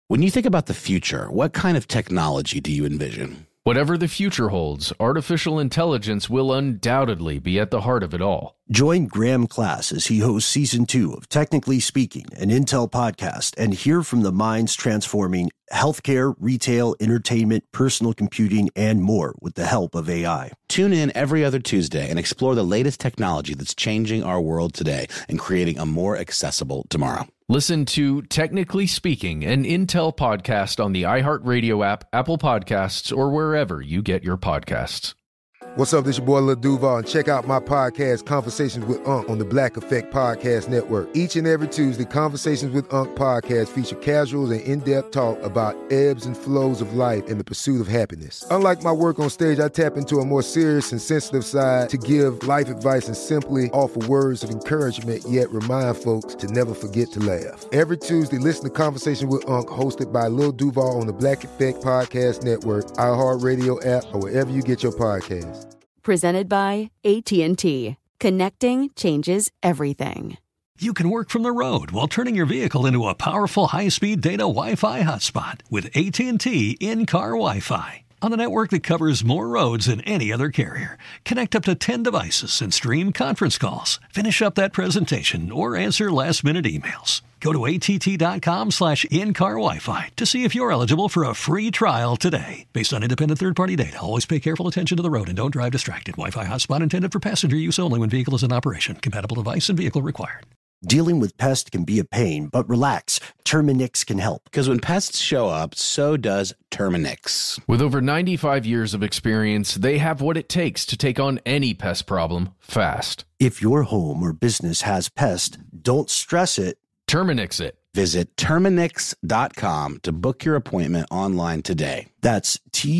When you think about the future, what kind of technology do you envision? Whatever the future holds, artificial intelligence will undoubtedly be at the heart of it all. Join Graham Class as he hosts Season 2 of Technically Speaking, an Intel podcast, and hear from the minds transforming healthcare, retail, entertainment, personal computing, and more with the help of AI. Tune in every other Tuesday and explore the latest technology that's changing our world today and creating a more accessible tomorrow. Listen to Technically Speaking, an Intel podcast on the iHeartRadio app, Apple Podcasts, or wherever you get your podcasts. What's up, this your boy Lil Duval, and check out my podcast, Conversations with Unc, on the Black Effect Podcast Network. Each and every Tuesday, Conversations with Unc podcast feature casual and in-depth talk about ebbs and flows of life and the pursuit of happiness. Unlike my work on stage, I tap into a more serious and sensitive side to give life advice and simply offer words of encouragement, yet remind folks to never forget to laugh. Every Tuesday, listen to Conversation with Unc, hosted by Lil Duval on the Black Effect Podcast Network, iHeartRadio app, or wherever you get your podcasts. Presented by AT&T. Connecting changes everything. You can work from the road while turning your vehicle into a powerful high-speed data Wi-Fi hotspot with AT&T in-car Wi-Fi. On a network that covers more roads than any other carrier. Connect up to 10 devices and stream conference calls. Finish up that presentation or answer last-minute emails. Go to att.com/in-car Wi-Fi to see if you're eligible for a free trial today. Based on independent third-party data, always pay careful attention to the road and don't drive distracted. Wi-Fi hotspot intended for passenger use only when vehicle is in operation. Compatible device and vehicle required. Dealing with pests can be a pain, but relax. Terminix can help. Because when pests show up, so does Terminix. With over 95 years of experience, they have what it takes to take on any pest problem fast. If your home or business has pests, don't stress it. Terminix it. Visit Terminix.com to book your appointment online today. That's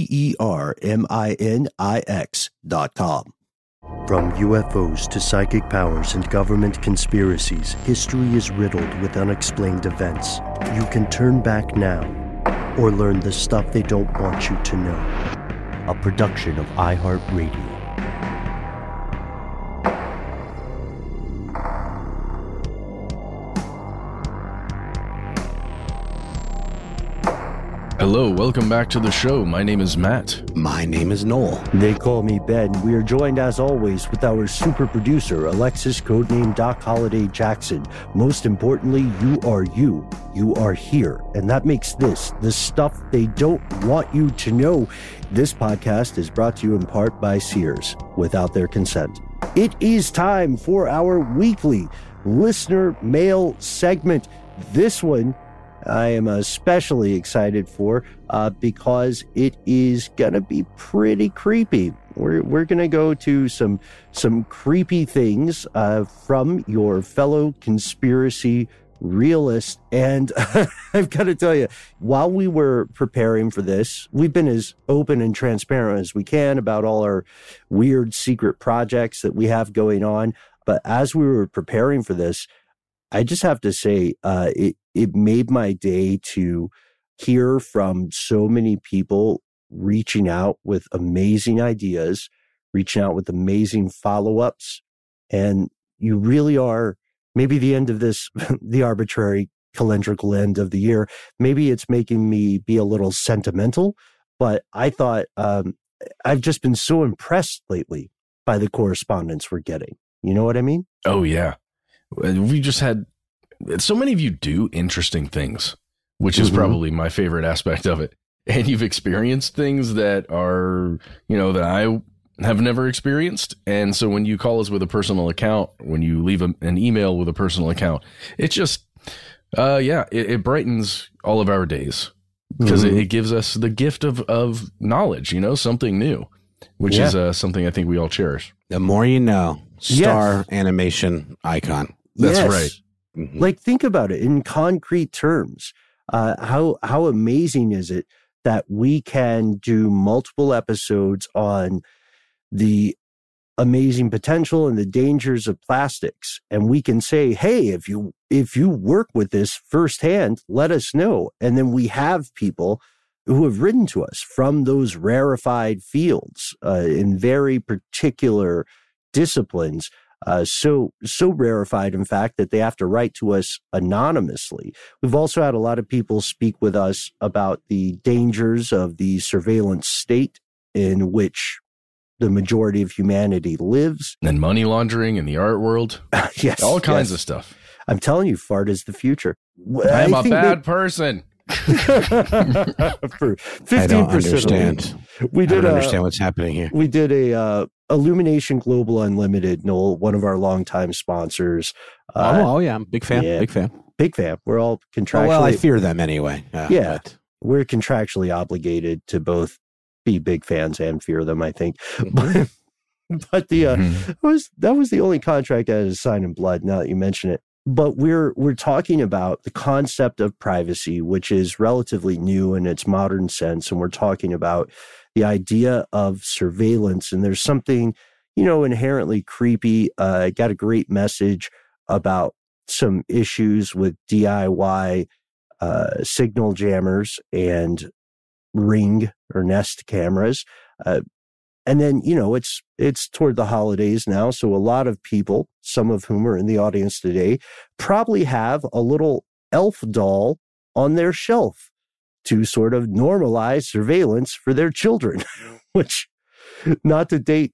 TERMINIX.com. From UFOs to psychic powers and government conspiracies, history is riddled with unexplained events. You can turn back now or learn the stuff they don't want you to know. A production of iHeartRadio. Hello, welcome back to the show. My name is Matt. My name is Noel. They call me Ben. We are joined, as always, with our super producer, Alexis, codename Doc Holliday Jackson. Most importantly, you are you. You are here. And that makes this the stuff they don't want you to know. This podcast is brought to you in part by Sears, without their consent. It is time for our weekly listener mail segment. This one I am especially excited for because it is gonna be pretty creepy. We're gonna go to some creepy things from your fellow conspiracy realist. And I've got to tell you, while we were preparing for this, we've been as open and transparent as we can about all our weird secret projects that we have going on. But as we were preparing for this, I just have to say, it made my day to hear from so many people reaching out with amazing ideas, reaching out with amazing follow-ups. And you really are, maybe the end of this, the arbitrary calendrical end of the year, maybe it's making me be a little sentimental, but I thought I've just been so impressed lately by the correspondence we're getting. You know what I mean? Oh, yeah. We just had so many of you do interesting things, which is probably my favorite aspect of it. And you've experienced things that are, that I have never experienced. And so when you call us with a personal account, when you leave an email with a personal account, it just, it brightens all of our days because it gives us the gift of knowledge, something new, which is something I think we all cherish. The more you know, star animation icon. That's right. Mm-hmm. Like, think about it in concrete terms. How amazing is it that we can do multiple episodes on the amazing potential and the dangers of plastics, and we can say, hey, if you work with this firsthand, let us know. And then we have people who have written to us from those rarefied fields in very particular disciplines. So rarefied, in fact, that they have to write to us anonymously. We've also had a lot of people speak with us about the dangers of the surveillance state in which the majority of humanity lives. And money laundering in the art world. Yes. All kinds of stuff. I'm telling you, fart is the future. I am a bad person. For 15% I don't understand. We did I don't understand what's happening here. We did a Illumination Global Unlimited, Noel, one of our longtime sponsors. Oh yeah, I'm a big fan. Yeah, Big fan. We're all contractually. Well, I fear them anyway. We're contractually obligated to both be big fans and fear them, I think. But that was the only contract I had to sign in blood. Now that you mention it. But we're talking about the concept of privacy, which is relatively new in its modern sense. And we're talking about the idea of surveillance. And there's something, inherently creepy. I got a great message about some issues with DIY signal jammers and Ring or Nest cameras. And then, it's toward the holidays now. So a lot of people, some of whom are in the audience today, probably have a little elf doll on their shelf to sort of normalize surveillance for their children, which not to date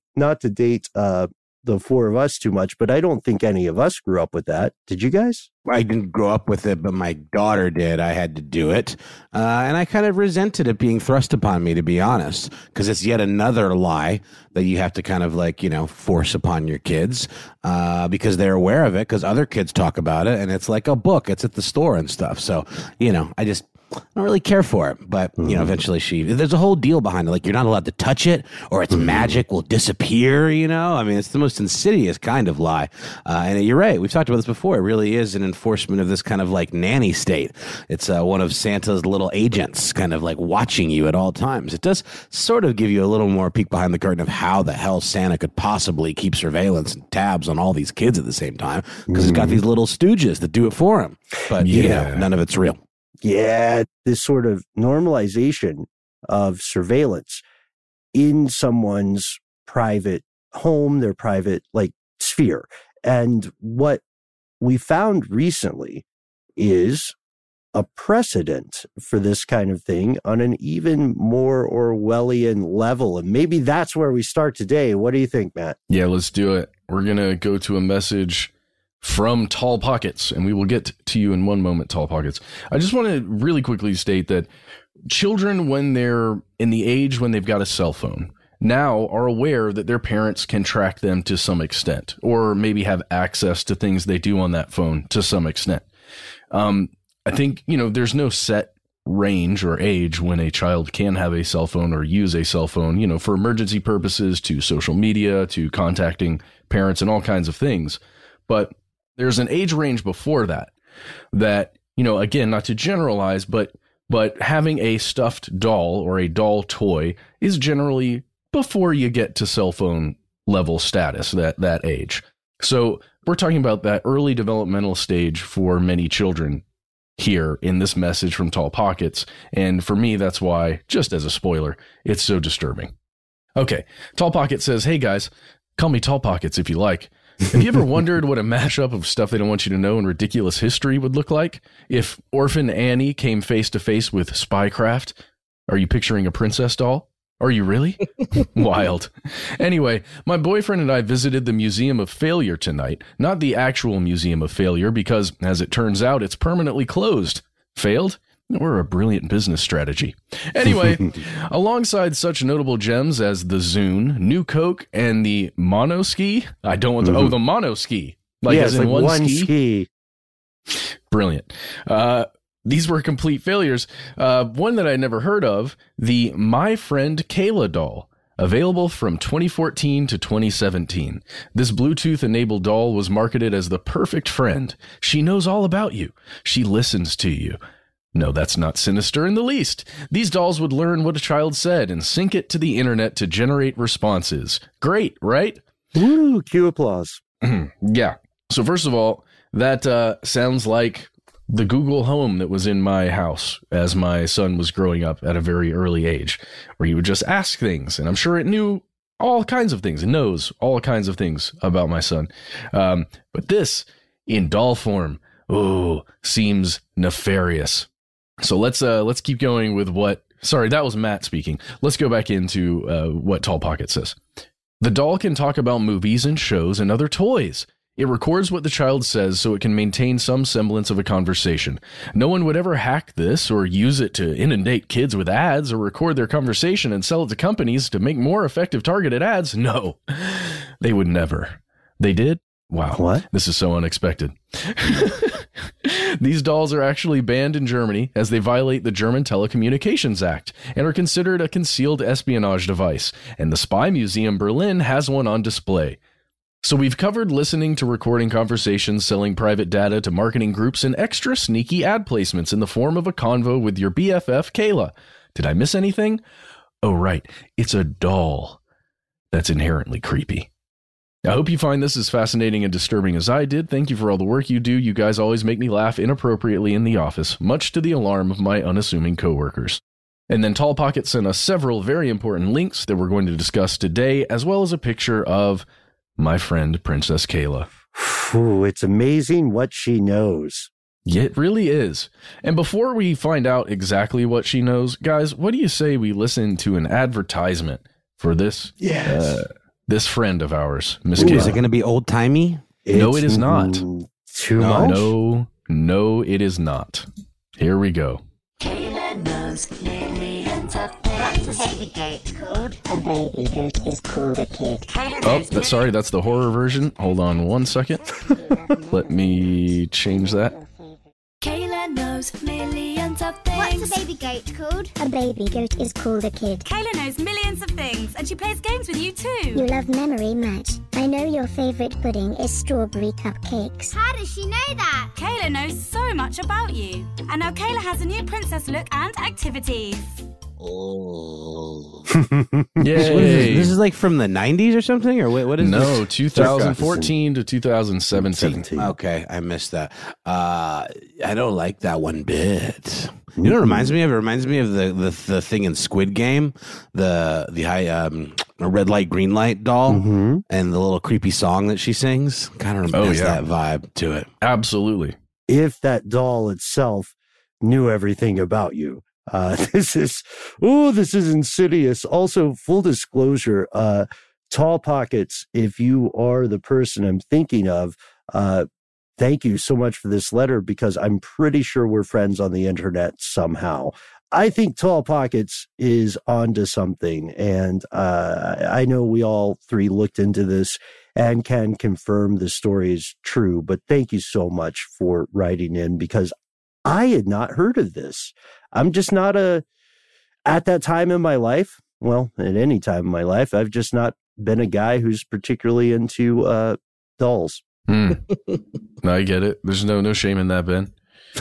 the four of us too much, but I don't think any of us grew up with that. Did you guys? I didn't grow up with it, but my daughter did. I had to do it. And I kind of resented it being thrust upon me, to be honest, because it's yet another lie that you have to kind of force upon your kids because they're aware of it, because other kids talk about it, and it's like a book. It's at the store and stuff. So, I don't really care for it, but eventually there's a whole deal behind it. Like, you're not allowed to touch it, or its magic will disappear. I mean, it's the most insidious kind of lie. And you're right. We've talked about this before. It really is an enforcement of this kind of nanny state. It's one of Santa's little agents kind of watching you at all times. It does sort of give you a little more peek behind the curtain of how the hell Santa could possibly keep surveillance and tabs on all these kids at the same time, because he's got these little stooges that do it for him. But, none of it's real. Yeah, this sort of normalization of surveillance in someone's private home, their private sphere. And what we found recently is a precedent for this kind of thing on an even more Orwellian level. And maybe that's where we start today. What do you think, Matt? Yeah, let's do it. We're going to go to a message from Tall Pockets, and we will get to you in one moment, Tall Pockets. I just want to really quickly state that children, when they're in the age when they've got a cell phone, now are aware that their parents can track them to some extent, or maybe have access to things they do on that phone to some extent. I think, there's no set range or age when a child can have a cell phone or use a cell phone, for emergency purposes, to social media, to contacting parents and all kinds of things. But there's an age range before that, again, not to generalize, but having a stuffed doll or a doll toy is generally before you get to cell phone level status, that age. So we're talking about that early developmental stage for many children here in this message from Tall Pockets. And for me, that's why, just as a spoiler, it's so disturbing. Okay, Tall Pocket says, "Hey guys, call me Tall Pockets if you like. Have you ever wondered what a mashup of stuff they don't want you to know in ridiculous history would look like? If Orphan Annie came face to face with Spycraft? Are you picturing a princess doll? Are you really? Wild. Anyway, my boyfriend and I visited the Museum of Failure tonight. Not the actual Museum of Failure, because, as it turns out, it's permanently closed. Failed? We're a brilliant business strategy. Anyway, alongside such notable gems as the Zune, New Coke, and the Monoski. I don't want to. The Monoski. As in one ski. Brilliant. These were complete failures. One that I never heard of, the My Friend Kayla doll. Available from 2014 to 2017. This Bluetooth-enabled doll was marketed as the perfect friend. She knows all about you. She listens to you. No, that's not sinister in the least. These dolls would learn what a child said and sync it to the internet to generate responses. Great, right? Woo, cue applause. Yeah. So first of all, that sounds like the Google Home that was in my house as my son was growing up at a very early age, where he would just ask things, and I'm sure it knew all kinds of things, knows all kinds of things about my son. But this, in doll form, seems nefarious. So let's keep going with what. Sorry, that was Matt speaking. Let's go back into what Tall Pocket says. The doll can talk about movies and shows and other toys. It records what the child says so it can maintain some semblance of a conversation. No one would ever hack this or use it to inundate kids with ads or record their conversation and sell it to companies to make more effective targeted ads. No, they would never. They did? Wow. What? This is so unexpected. These dolls are actually banned in Germany as they violate the German Telecommunications Act and are considered a concealed espionage device. And the Spy Museum Berlin has one on display. So we've covered listening to recording conversations, selling private data to marketing groups, and extra sneaky ad placements in the form of a convo with your BFF, Kayla. Did I miss anything? Oh, right. It's a doll. That's inherently creepy. I hope you find this as fascinating and disturbing as I did. Thank you for all the work you do. You guys always make me laugh inappropriately in the office, much to the alarm of my unassuming coworkers. And then Tall Pocket sent us several very important links that we're going to discuss today, as well as a picture of my friend, Princess Kayla. Ooh, it's amazing what she knows. Yeah, it really is. And before we find out exactly what she knows, guys, what do you say we listen to an advertisement for this? Yes. This friend of ours, Miss Ooh, Kayla. is it going to be old-timey? No, it is not. Too much? No, it is not. Here we go. Kayla knows millions of things. What's a baby goat called? A baby goat is called a kid. Sorry, that's the horror version. Hold on one second. Let me change that. Kayla knows millions of things. What's a baby goat called? A baby goat is called a kid. Kayla knows millions of things, and she plays games with you too. You love memory much. I know your favorite pudding is strawberry cupcakes. How does she know that? Kayla knows so much about you. And now Kayla has a new princess look and activities. Oh. Yay. This is like from the 90s or something? Or what is this? No, 2014 to 2017. Okay, I missed that. I don't like that one bit. You know what it reminds me of? It reminds me of the thing in Squid Game, the high red light, green light doll, and the little creepy song that she sings. Kind of has that vibe to it. Absolutely. If that doll itself knew everything about you. This is insidious. Also, full disclosure, Tall Pockets, if you are the person I'm thinking of, thank you so much for this letter, because I'm pretty sure we're friends on the internet somehow. I think Tall Pockets is onto something, and I know we all three looked into this and can confirm the story is true, but thank you so much for writing in, because I had not heard of this. I'm just not at that time in my life, well, at any time in my life, I've just not been a guy who's particularly into dolls. No, I get it. There's no shame in that, Ben.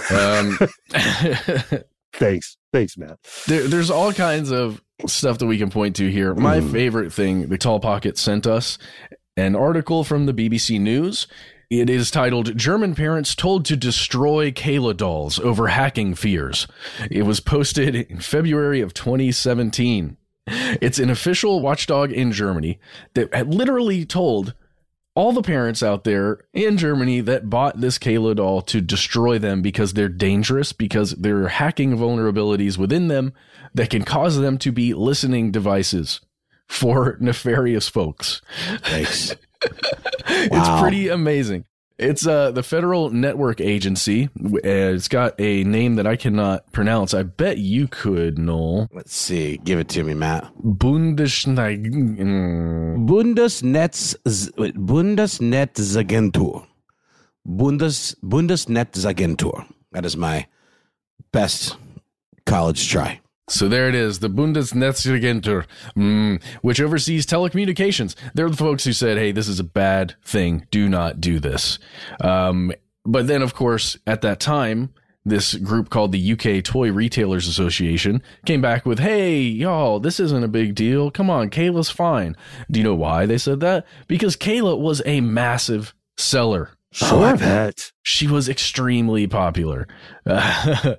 Thanks, Matt. There's all kinds of stuff that we can point to here. My favorite thing, the Tall Pocket sent us an article from the BBC News. It is titled, German Parents Told to Destroy Kayla Dolls Over Hacking Fears. It was posted in February of 2017. It's an official watchdog in Germany that had literally told all the parents out there in Germany that bought this Kayla doll to destroy them because they're dangerous, because there are hacking vulnerabilities within them that can cause them to be listening devices for nefarious folks. Thanks. It's pretty amazing. It's the Federal Network Agency. It's got a name that I cannot pronounce. I bet you could, Noel. Let's see. Give it to me, Matt. Bundesnetzagentur. Bundesnetzagentur. That is my best college try. So there it is, the Bundesnetzagentur, which oversees telecommunications. They're the folks who said, hey, this is a bad thing. Do not do this. But then, of course, at that time, this group called the UK Toy Retailers Association came back with, hey, y'all, this isn't a big deal. Come on, Kayla's fine. Do you know why they said that? Because Kayla was a massive seller Oh, I bet. She was extremely popular. She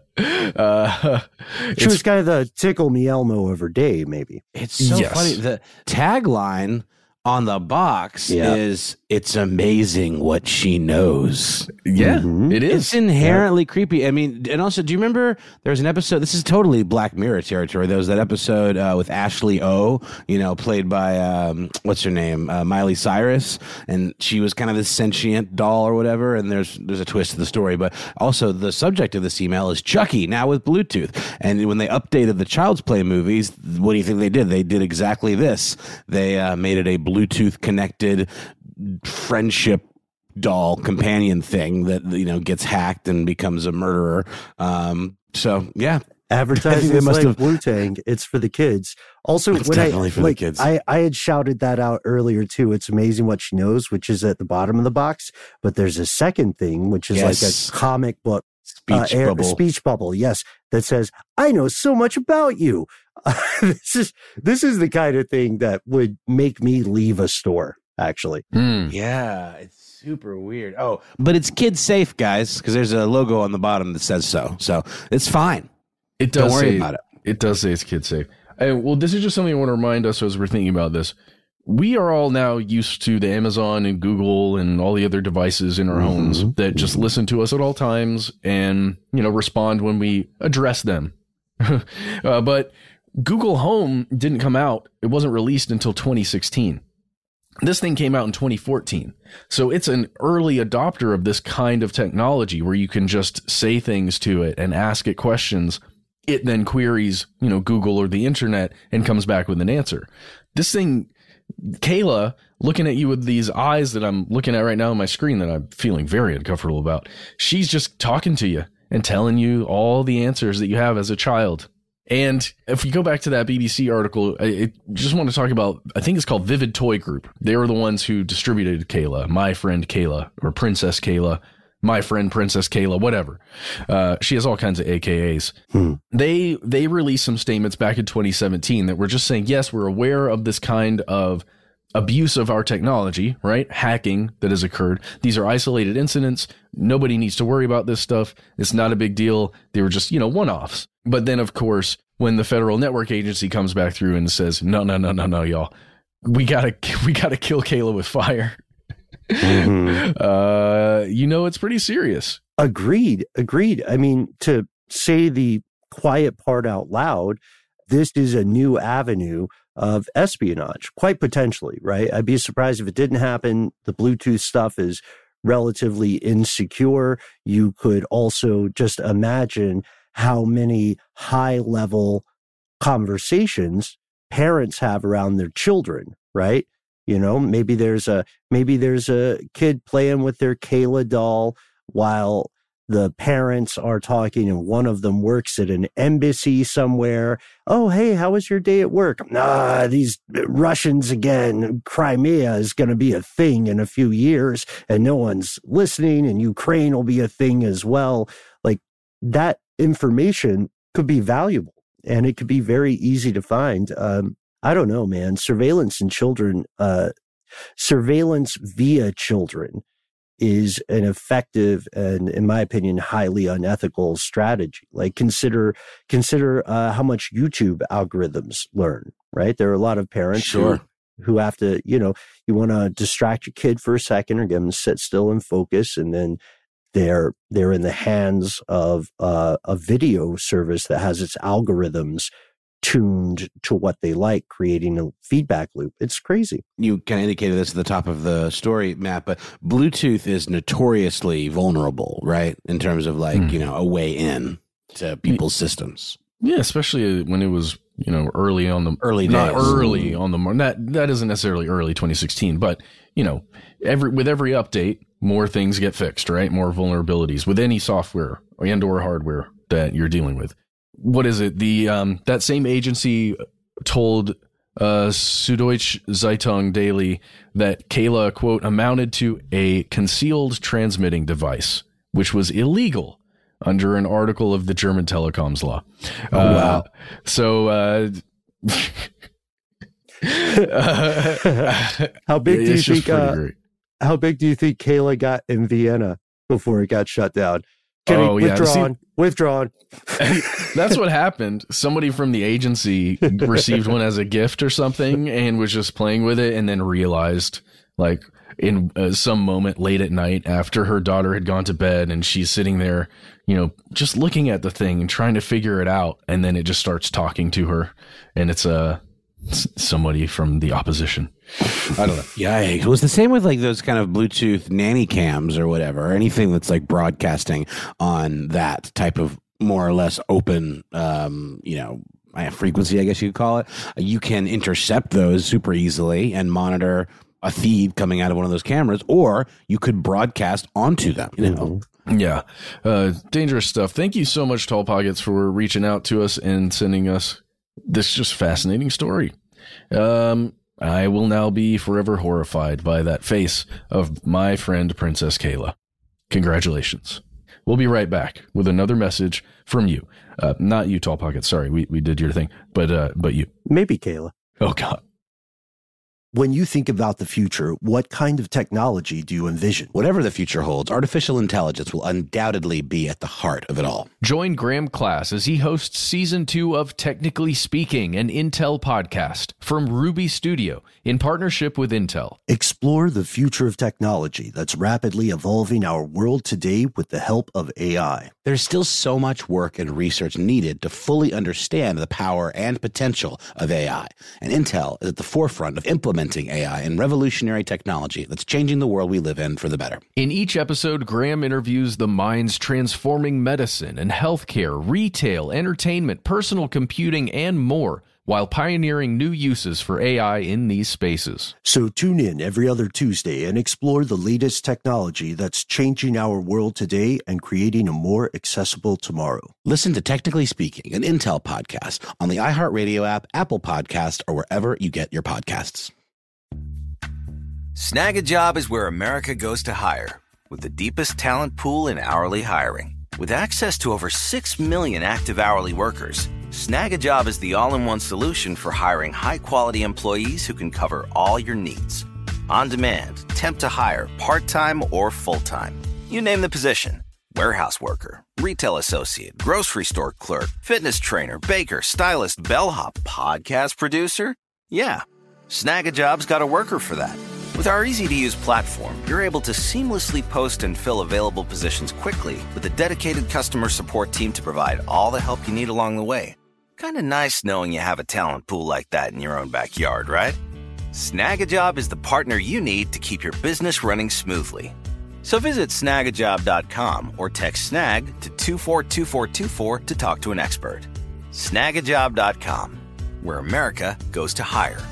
was kind of the Tickle Me Elmo of her day, maybe. It's so funny. The tagline on the box is, "It's amazing what she knows." Yeah, it is. It's inherently creepy. I mean, and also, do you remember there was an episode, this is totally Black Mirror territory. There was that episode with Ashley O, played by, what's her name? Miley Cyrus. And she was kind of this sentient doll or whatever. And there's a twist to the story. But also the subject of this email is Chucky, now with Bluetooth. And when they updated the Child's Play movies, what do you think they did? They did exactly this. They made it a Bluetooth connected friendship doll companion thing that gets hacked and becomes a murderer. So yeah, advertising is like Wu-Tang. It's for the kids. Also, it's definitely for the kids. I had shouted that out earlier too. It's amazing what she knows, which is at the bottom of the box. But there's a second thing, which is like a comic book speech bubble. Yes, that says, "I know so much about you." This is the kind of thing that would make me leave a store. Actually, yeah, it's super weird. Oh, but it's kid safe, guys, because there's a logo on the bottom that says so. So it's fine. It does. Don't worry about it. It does say it's kid safe. Well, this is just something I want to remind us as we're thinking about this. We are all now used to the Amazon and Google and all the other devices in our homes that just listen to us at all times and respond when we address them. But Google Home didn't come out. It wasn't released until 2016. This thing came out in 2014. So it's an early adopter of this kind of technology where you can just say things to it and ask it questions. It then queries, Google or the internet and comes back with an answer. This thing, Kayla, looking at you with these eyes that I'm looking at right now on my screen that I'm feeling very uncomfortable about. She's just talking to you and telling you all the answers that you have as a child. And if we go back to that BBC article, I just want to talk about, I think it's called Vivid Toy Group. They were the ones who distributed Kayla, My Friend Kayla, or Princess Kayla, My Friend Princess Kayla, whatever. She has all kinds of AKAs. They released some statements back in 2017 that were just saying, yes, we're aware of this kind of abuse of our technology, right? Hacking that has occurred. These are isolated incidents. Nobody needs to worry about this stuff. It's not a big deal. They were just, one-offs. But then, of course, when the Federal Network Agency comes back through and says, no, y'all, we gotta kill Kayla with fire. It's pretty serious. Agreed. I mean, to say the quiet part out loud, this is a new avenue of espionage, quite potentially, right? I'd be surprised if it didn't happen. The Bluetooth stuff is relatively insecure. You could also just imagine how many high-level conversations parents have around their children, right? Maybe there's a kid playing with their Kayla doll while the parents are talking and one of them works at an embassy somewhere. Oh, hey, how was your day at work? These Russians again. Crimea is going to be a thing in a few years and no one's listening, and Ukraine will be a thing as well. Like, that information could be valuable and it could be very easy to find. I don't know, man. Surveillance via children is an effective and, in my opinion, highly unethical strategy. Like, consider how much YouTube algorithms learn, right? There are a lot of parents who have to, you want to distract your kid for a second or get them to sit still and focus, and then they're in the hands of a video service that has its algorithms tuned to what they like, creating a feedback loop. It's crazy. You kind of indicated this at the top of the story, Matt, but Bluetooth is notoriously vulnerable, right? In terms of a way in to people's systems. Yeah, especially when it was, early on the early days. Not early on the that isn't necessarily early 2016, but with every update, more things get fixed, right? More vulnerabilities with any software or hardware that you're dealing with. What is it? The that same agency told Süddeutsche Zeitung Daily that Kayla, quote, amounted to a concealed transmitting device, which was illegal under an article of the German telecoms law. Wow. How big do you think? How big do you think Kayla got in Vienna before it got shut down? Withdrawn. That's what happened. Somebody from the agency received one as a gift or something and was just playing with it, and then realized, like, in some moment late at night after her daughter had gone to bed, and she's sitting there, you know, just looking at the thing and trying to figure it out, and then it just starts talking to her, and it's somebody from the opposition. I don't know. Yeah, it was the same with like those kind of Bluetooth nanny cams or whatever, or anything that's like broadcasting on that type of more or less open, frequency, I guess you could call it. You can intercept those super easily and monitor a feed coming out of one of those cameras, or you could broadcast onto them, you know? Yeah. Dangerous stuff. Thank you so much, Tall Pockets, for reaching out to us and sending us this just fascinating story. I will now be forever horrified by that face of my friend Princess Kayla. Congratulations. We'll be right back with another message from you. Not you, Tall Pockets. Sorry, we did your thing, but you. Maybe Kayla. Oh, God. When you think about the future, what kind of technology do you envision? Whatever the future holds, artificial intelligence will undoubtedly be at the heart of it all. Join Graham Class as he hosts Season 2 of Technically Speaking, an Intel podcast from Ruby Studio in partnership with Intel. Explore the future of technology that's rapidly evolving our world today with the help of AI. There's still so much work and research needed to fully understand the power and potential of AI, and Intel is at the forefront of implementing AI and revolutionary technology that's changing the world we live in for the better. In each episode, Graham interviews the minds transforming medicine and healthcare, retail, entertainment, personal computing, and more, while pioneering new uses for AI in these spaces. So tune in every other Tuesday and explore the latest technology that's changing our world today and creating a more accessible tomorrow. Listen to Technically Speaking, an Intel podcast on the iHeartRadio app, Apple Podcast, or wherever you get your podcasts. Snag a Job is where America goes to hire, with the deepest talent pool in hourly hiring. With access to over 6 million active hourly workers, Snag a Job is the all-in-one solution for hiring high-quality employees who can cover all your needs. On demand, temp to hire, part-time or full-time. You name the position. Warehouse worker, retail associate, grocery store clerk, fitness trainer, baker, stylist, bellhop, podcast producer. Yeah, Snag a Job's got a worker for that. With our easy-to-use platform, you're able to seamlessly post and fill available positions quickly with a dedicated customer support team to provide all the help you need along the way. Kind of nice knowing you have a talent pool like that in your own backyard, right? Snag a Job is the partner you need to keep your business running smoothly. So visit snagajob.com or text snag to 242424 to talk to an expert. Snagajob.com, where America goes to hire.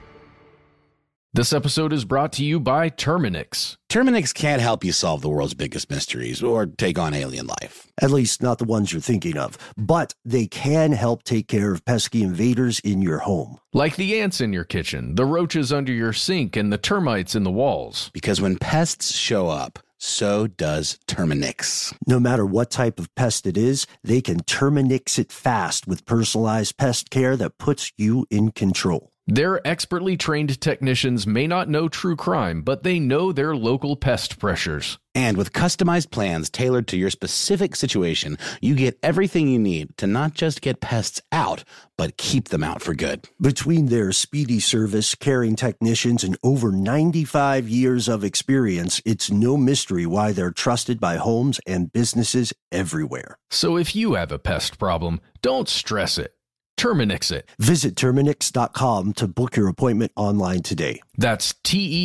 This episode is brought to you by Terminix. Terminix can't help you solve the world's biggest mysteries or take on alien life. At least not the ones you're thinking of. But they can help take care of pesky invaders in your home. Like the ants in your kitchen, the roaches under your sink, and the termites in the walls. Because when pests show up, so does Terminix. No matter what type of pest it is, they can Terminix it fast with personalized pest care that puts you in control. Their expertly trained technicians may not know true crime, but they know their local pest pressures. And with customized plans tailored to your specific situation, you get everything you need to not just get pests out, but keep them out for good. Between their speedy service, caring technicians, and over 95 years of experience, it's no mystery why they're trusted by homes and businesses everywhere. So if you have a pest problem, don't stress it. Terminix it. Visit Terminix.com to book your appointment online today. That's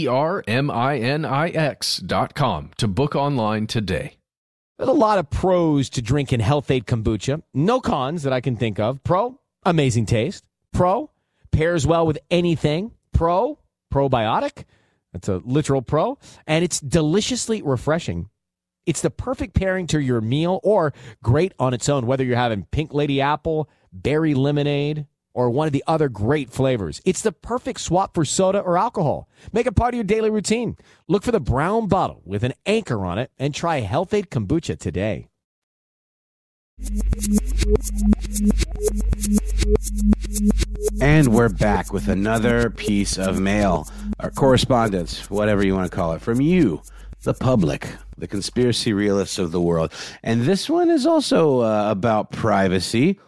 TERMINIX.com to book online today. There's a lot of pros to drinking Health-Ade kombucha. No cons that I can think of. Pro, amazing taste. Pro, pairs well with anything. Pro, probiotic. That's a literal pro. And it's deliciously refreshing. It's the perfect pairing to your meal or great on its own, whether you're having pink lady apple, berry lemonade, or one of the other great flavors. It's the perfect swap for soda or alcohol. Make it part of your daily routine. Look for the brown bottle with an anchor on it and try Health-Ade kombucha today. And we're back with another piece of mail, or correspondence, whatever you want to call it, from you, the public, the conspiracy realists of the world. And this one is also about privacy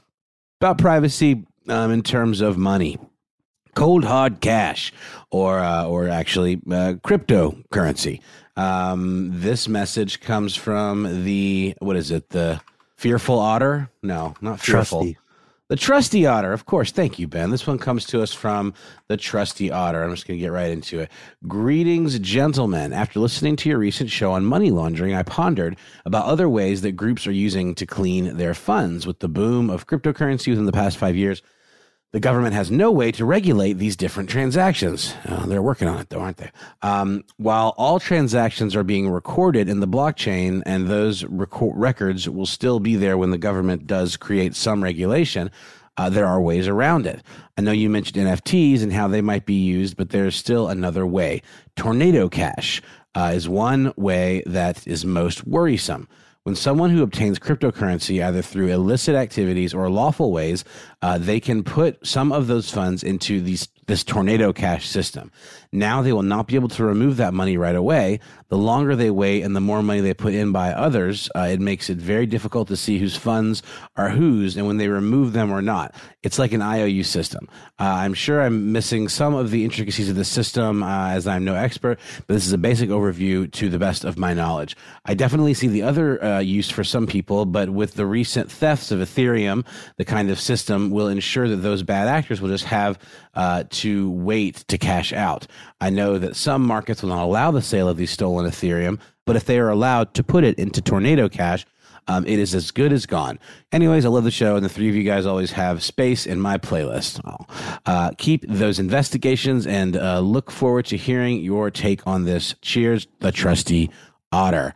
in terms of money. Cold hard cash, or actually cryptocurrency. This message comes from the Fearful Otter? No, not Fearful. Trusty. The Trusty Otter, of course. Thank you, Ben. This one comes to us from the Trusty Otter. I'm just going to get right into it. Greetings, gentlemen. After listening to your recent show on money laundering, I pondered about other ways that groups are using to clean their funds. With the boom of cryptocurrency within the past 5 years, the government has no way to regulate these different transactions. They're working on it, though, aren't they? While all transactions are being recorded in the blockchain, and those records will still be there when the government does create some regulation, there are ways around it. I know you mentioned NFTs and how they might be used, but there's still another way. Tornado Cash is one way that is most worrisome. When someone who obtains cryptocurrency either through illicit activities or lawful ways, they can put some of those funds into this Tornado Cash system. Now they will not be able to remove that money right away. The longer they wait and the more money they put in by others, it makes it very difficult to see whose funds are whose and when they remove them or not. It's like an IOU system. I'm sure I'm missing some of the intricacies of the system as I'm no expert, but this is a basic overview to the best of my knowledge. I definitely see the other use for some people, but with the recent thefts of Ethereum, the kind of system will ensure that those bad actors will just have to wait to cash out. I know that some markets will not allow the sale of these stolen Ethereum, but if they are allowed to put it into Tornado Cash, it is as good as gone. Anyways, I love the show, and the three of you guys always have space in my playlist. Keep those investigations, and look forward to hearing your take on this. Cheers, the Trusty Otter.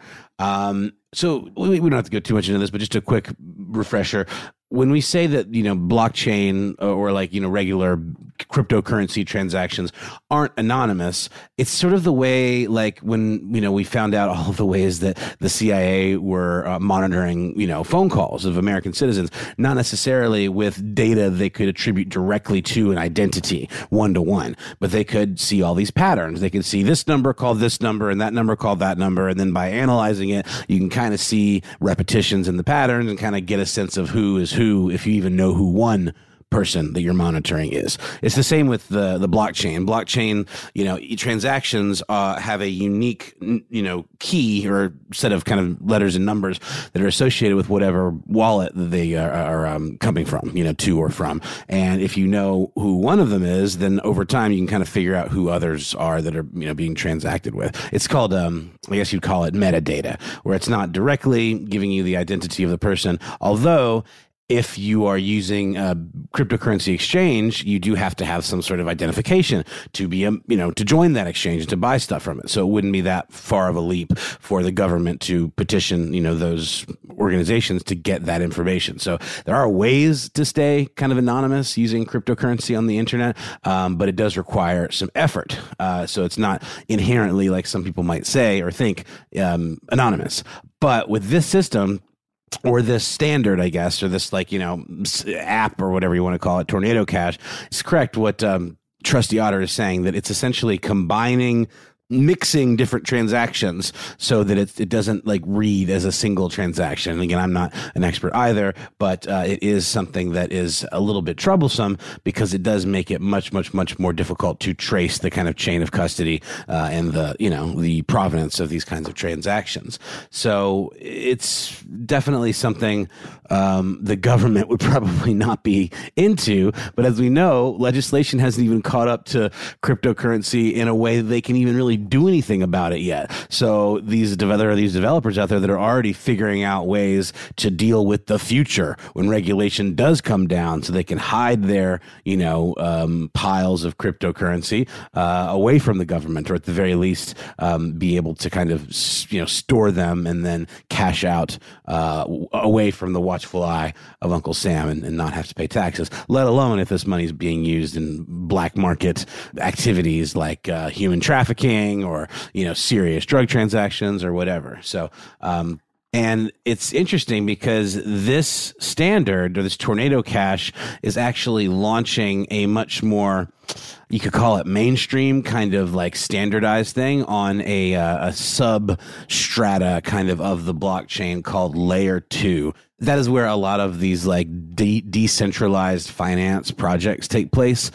So we don't have to go too much into this, but just a quick refresher. When we say that, blockchain or regular cryptocurrency transactions aren't anonymous, it's sort of the way like when, we found out all of the ways that the CIA were monitoring, phone calls of American citizens, not necessarily with data they could attribute directly to an identity one-to-one, but they could see all these patterns. They could see this number called this number and that number called that number. And then by analyzing it, you can kind of see repetitions in the patterns and kind of get a sense of who is who, if you even know who one person that you're monitoring is. It's the same with the blockchain. Blockchain, transactions have a unique, key or set of kind of letters and numbers that are associated with whatever wallet they are coming from, to or from. And if you know who one of them is, then over time you can kind of figure out who others are that are, being transacted with. It's called, I guess you'd call it metadata, where it's not directly giving you the identity of the person, although if you are using a cryptocurrency exchange, you do have to have some sort of identification to be, to join that exchange and to buy stuff from it. So it wouldn't be that far of a leap for the government to petition, those organizations to get that information. So there are ways to stay kind of anonymous using cryptocurrency on the internet, but it does require some effort. So it's not inherently, like some people might say or think, anonymous. But with this system, or this standard, I guess, or this app or whatever you want to call it, Tornado Cash, it's correct what Trusty Otter is saying, that it's essentially mixing different transactions so that it doesn't read as a single transaction. And again, I'm not an expert either, but it is something that is a little bit troublesome because it does make it much, much, much more difficult to trace the kind of chain of custody and the provenance of these kinds of transactions. So it's definitely something the government would probably not be into. But as we know, legislation hasn't even caught up to cryptocurrency in a way that they can even really do anything about it yet. So there are these developers out there that are already figuring out ways to deal with the future when regulation does come down, so they can hide their piles of cryptocurrency away from the government, or at the very least be able to kind of store them and then cash out away from the watchful eye of Uncle Sam and not have to pay taxes, let alone if this money is being used in black market activities like human trafficking or serious drug transactions or whatever. So And it's interesting because this standard, or this Tornado Cash, is actually launching a much more, you could call it mainstream, kind of like standardized thing on a substrata kind of the blockchain called Layer 2. That is where a lot of these like decentralized finance projects take place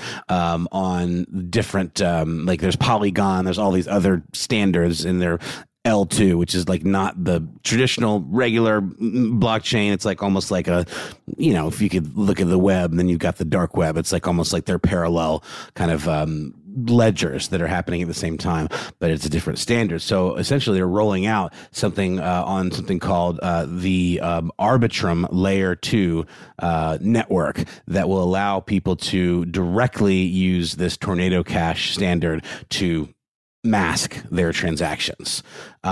on different, like there's Polygon, there's all these other standards in there. L2, which is like not the traditional regular blockchain. It's like almost like a, you know, if you could look at the web, then you've got the dark web. It's like almost like they're parallel kind of ledgers that are happening at the same time, but it's a different standard. So essentially they're rolling out something on something called the Arbitrum Layer 2 network that will allow people to directly use this Tornado Cash standard to mask their transactions.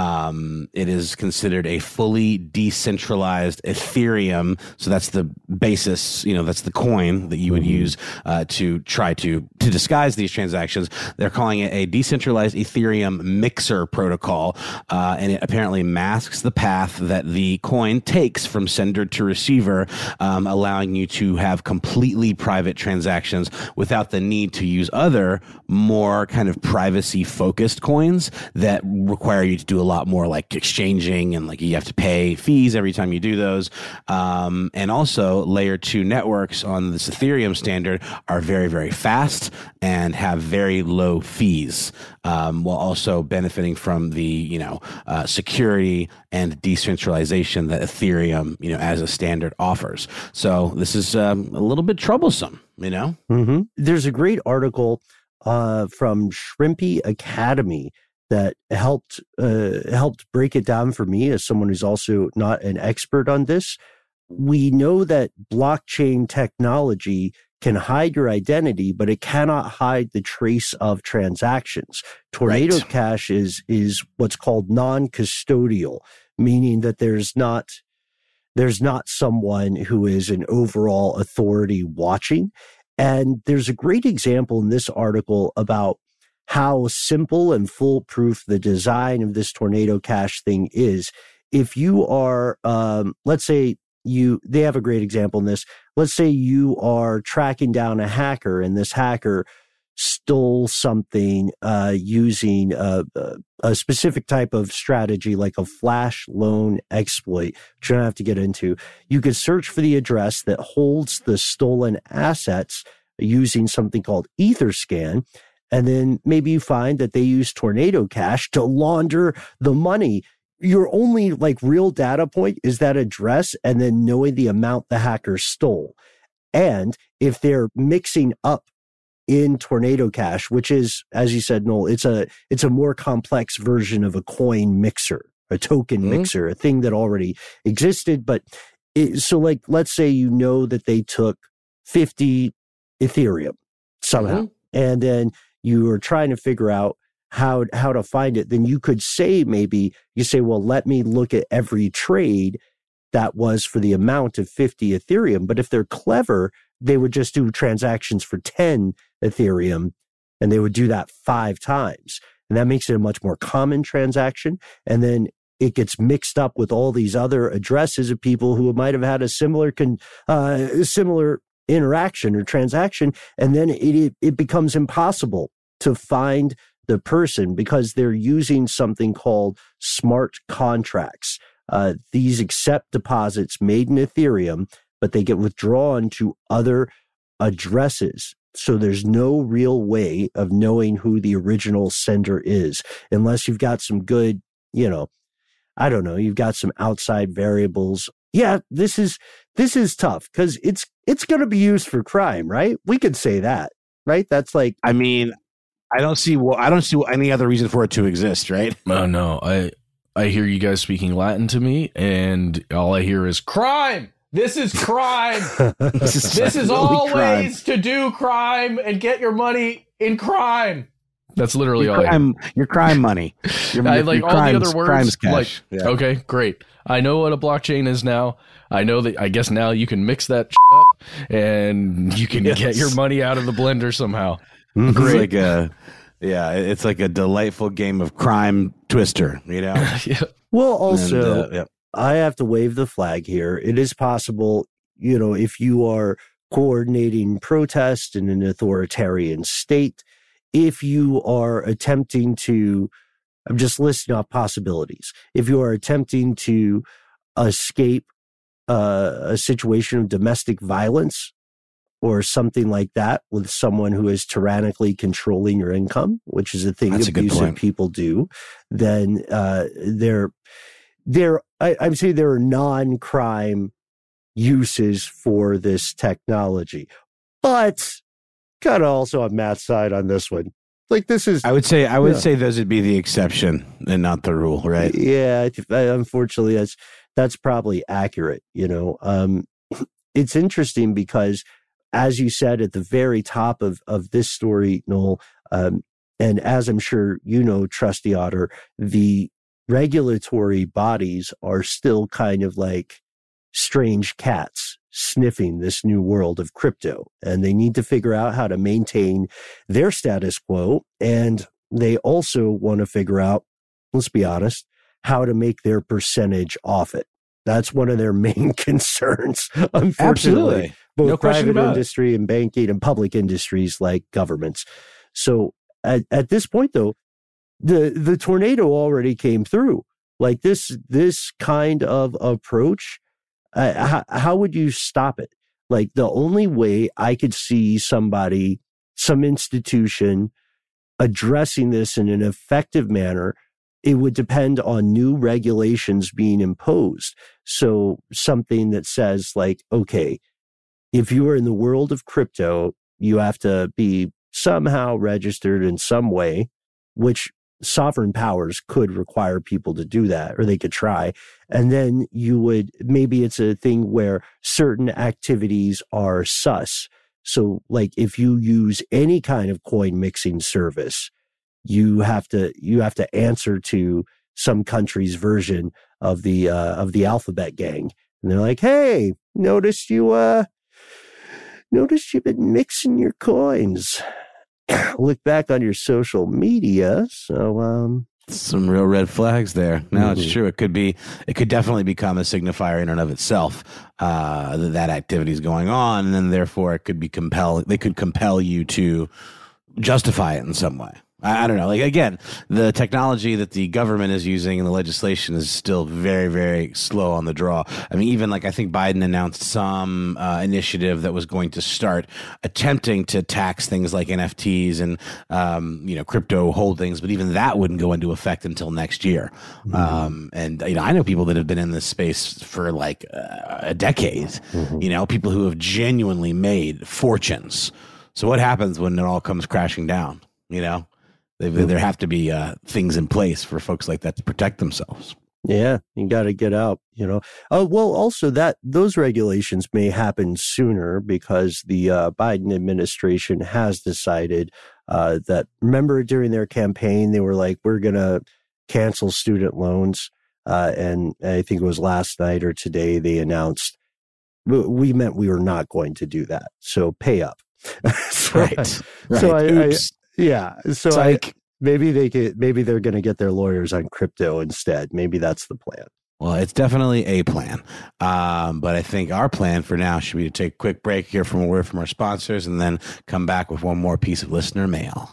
It is considered a fully decentralized Ethereum. So that's the basis, you know, that's the coin that you would use to try to disguise these transactions. They're calling it a decentralized Ethereum mixer protocol. And it apparently masks the path that the coin takes from sender to receiver, allowing you to have completely private transactions without the need to use other more kind of privacy focused coins that require you to do a lot more like exchanging, and like you have to pay fees every time you do those. And also Layer 2 networks on this Ethereum standard are very, very fast and have very low fees, while also benefiting from the, you know, security and decentralization that Ethereum, you know, as a standard offers. So this is a little bit troublesome, you know? Mm-hmm. There's a great article from Shrimpy Academy that helped break it down for me as someone who's also not an expert on this. We know that blockchain technology can hide your identity, but it cannot hide the trace of transactions. Tornado Cash is what's called non-custodial, meaning that there's not someone who is an overall authority watching. And there's a great example in this article about how simple and foolproof the design of this Tornado Cash thing is. If you are, let's say they have a great example in this. Let's say you are tracking down a hacker, and this hacker stole something using a specific type of strategy, like a flash loan exploit, which you don't have to get into. You could search for the address that holds the stolen assets using something called Etherscan. And then maybe you find that they use Tornado Cash to launder the money. Your only like real data point is that address, and then knowing the amount the hacker stole. And if they're mixing up in Tornado Cash, which is, as you said, Noel, it's a more complex version of a coin mixer, a token mixer, a thing that already existed. But so like, let's say you know that they took 50 Ethereum somehow, and then you are trying to figure out how to find it. Then you could say, maybe you say, well, let me look at every trade that was for the amount of 50 Ethereum. But if they're clever, they would just do transactions for 10 Ethereum, and they would do that 5 times. And that makes it a much more common transaction. And then it gets mixed up with all these other addresses of people who might have had a similar interaction or transaction. And then it becomes impossible to find the person because they're using something called smart contracts. These accept deposits made in Ethereum, but they get withdrawn to other addresses. So there's no real way of knowing who the original sender is, unless you've got some good, I don't know, you've got some outside variables. Yeah, this is tough because it's going to be used for crime, right? We could say that, right? That's like, I mean, I don't see any other reason for it to exist, right? Oh no, I hear you guys speaking Latin to me, and all I hear is crime. This is crime. This is all ways to do crime and get your money in crime. That's literally all. Your crime money. I like all the other words. Like, okay, great. I know what a blockchain is now. I know that. I guess now you can mix that up and you can get your money out of the blender somehow. Great. It's like a delightful game of crime twister. Yeah. Well, also, I have to wave the flag here. It is possible, if you are coordinating protest in an authoritarian state, if you are attempting to, I'm just listing off possibilities. If you are attempting to escape a situation of domestic violence or something like that with someone who is tyrannically controlling your income, which is a thing abusive people do, then I'm saying there are non-crime uses for this technology. But kind of also on Matt's side on this one. Like this is, I would say those would be the exception and not the rule, right? Yeah, unfortunately, that's probably accurate. It's interesting because, as you said at the very top of this story, Noel, and as I'm sure you know, Trusty Otter, the regulatory bodies are still kind of like strange cats sniffing this new world of crypto, and they need to figure out how to maintain their status quo. And they also want to figure out, let's be honest, how to make their percentage off it. That's one of their main concerns, unfortunately. Absolutely. Both no question private about industry and banking and public industries like governments. So at this point, though, the tornado already came through. Like this kind of approach, how would you stop it? Like the only way I could see some institution addressing this in an effective manner, it would depend on new regulations being imposed. So something that says like, okay, if you are in the world of crypto, you have to be somehow registered in some way, which sovereign powers could require people to do that, or they could try. And then maybe it's a thing where certain activities are sus. So like if you use any kind of coin mixing service, you have to answer to some country's version of the alphabet gang. And they're like, hey, noticed you've been mixing your coins. Look back on your social media. So, some real red flags there. No, it's true. It could definitely become a signifier in and of itself, that activity is going on. And then therefore it could be they could compel you to justify it in some way. I don't know. Like, again, the technology that the government is using and the legislation is still very, very slow on the draw. I mean, even like I think Biden announced some initiative that was going to start attempting to tax things like NFTs and, crypto holdings, but even that wouldn't go into effect until next year. And, I know people that have been in this space for like a decade, people who have genuinely made fortunes. So what happens when it all comes crashing down, There have to be things in place for folks like that to protect themselves. Yeah, you got to get out, well, also those regulations may happen sooner because the Biden administration has decided that, remember during their campaign, they were like, we're going to cancel student loans. And I think it was last night or today they announced we meant we were not going to do that. So pay up. Right. So yeah. So maybe they're going to get their lawyers on crypto instead. Maybe that's the plan. Well, it's definitely a plan. But I think our plan for now should be to take a quick break, hear from a word from our sponsors, and then come back with one more piece of listener mail.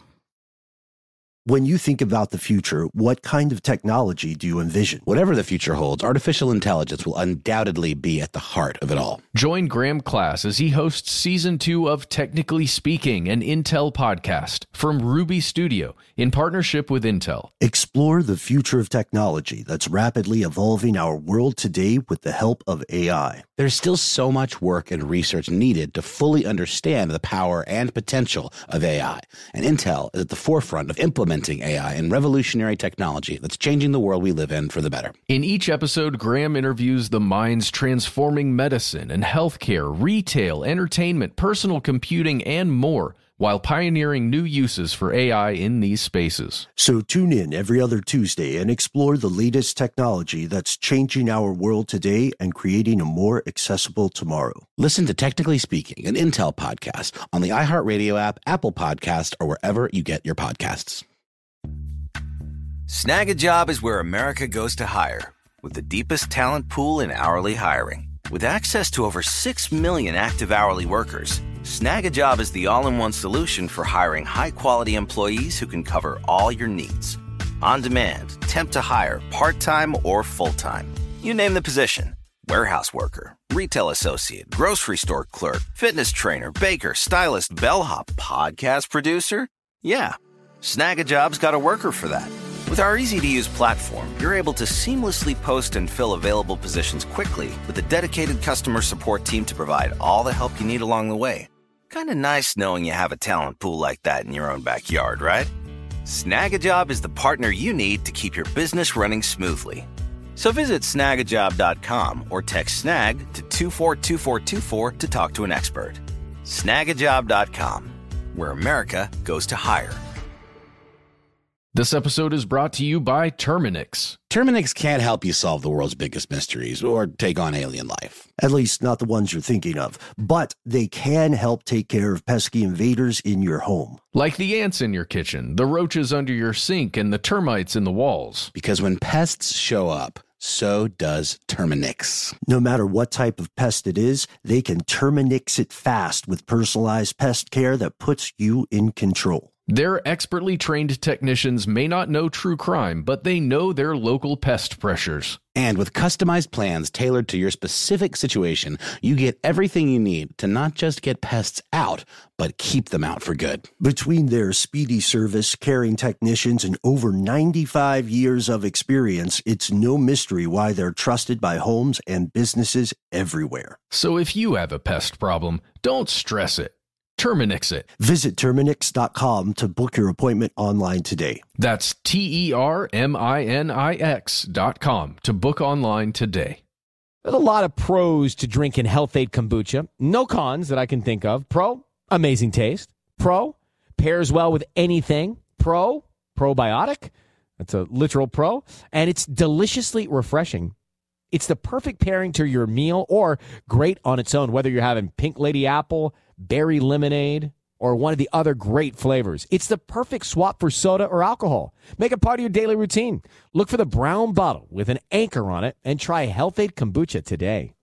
When you think about the future, what kind of technology do you envision? Whatever the future holds, artificial intelligence will undoubtedly be at the heart of it all. Join Graham Class as he hosts Season 2 of Technically Speaking, an Intel podcast from Ruby Studio in partnership with Intel. Explore the future of technology that's rapidly evolving our world today with the help of AI. There's still so much work and research needed to fully understand the power and potential of AI, and Intel is at the forefront of implementing AI and revolutionary technology that's changing the world we live in for the better. In each episode, Graham interviews the minds transforming medicine and healthcare, retail, entertainment, personal computing, and more, while pioneering new uses for AI in these spaces. So tune in every other Tuesday and explore the latest technology that's changing our world today and creating a more accessible tomorrow. Listen to Technically Speaking, an Intel podcast on the iHeartRadio app, Apple Podcast, or wherever you get your podcasts. Snag a job is where America goes to hire, with the deepest talent pool in hourly hiring. With access to over 6 million active hourly workers, Snag a Job is the all-in-one solution for hiring high-quality employees who can cover all your needs. On demand, temp to hire, part-time or full-time. You name the position. Warehouse worker, retail associate, grocery store clerk, fitness trainer, baker, stylist, bellhop, podcast producer. Yeah, Snag a Job's got a worker for that. With our easy-to-use platform, you're able to seamlessly post and fill available positions quickly with a dedicated customer support team to provide all the help you need along the way. Kind of nice knowing you have a talent pool like that in your own backyard, right? Snag a Job is the partner you need to keep your business running smoothly. So visit snagajob.com or text snag to 242424 to talk to an expert. Snagajob.com, where America goes to hire. This episode is brought to you by Terminix. Terminix can't help you solve the world's biggest mysteries or take on alien life. At least not the ones you're thinking of. But they can help take care of pesky invaders in your home. Like the ants in your kitchen, the roaches under your sink, and the termites in the walls. Because when pests show up, so does Terminix. No matter what type of pest it is, they can Terminix it fast with personalized pest care that puts you in control. Their expertly trained technicians may not know true crime, but they know their local pest pressures. And with customized plans tailored to your specific situation, you get everything you need to not just get pests out, but keep them out for good. Between their speedy service, caring technicians, and over 95 years of experience, it's no mystery why they're trusted by homes and businesses everywhere. So if you have a pest problem, don't stress it. Terminix it. Visit Terminix.com to book your appointment online today. That's TERMINIX.com to book online today. There's a lot of pros to drinking Health-Ade kombucha. No cons that I can think of. Pro, amazing taste. Pro, pairs well with anything. Pro, probiotic. That's a literal pro. And it's deliciously refreshing. It's the perfect pairing to your meal or great on its own, whether you're having pink lady apple, berry lemonade, or one of the other great flavors. It's the perfect swap for soda or alcohol. Make it part of your daily routine. Look for the brown bottle with an anchor on it and try Health-Ade kombucha today.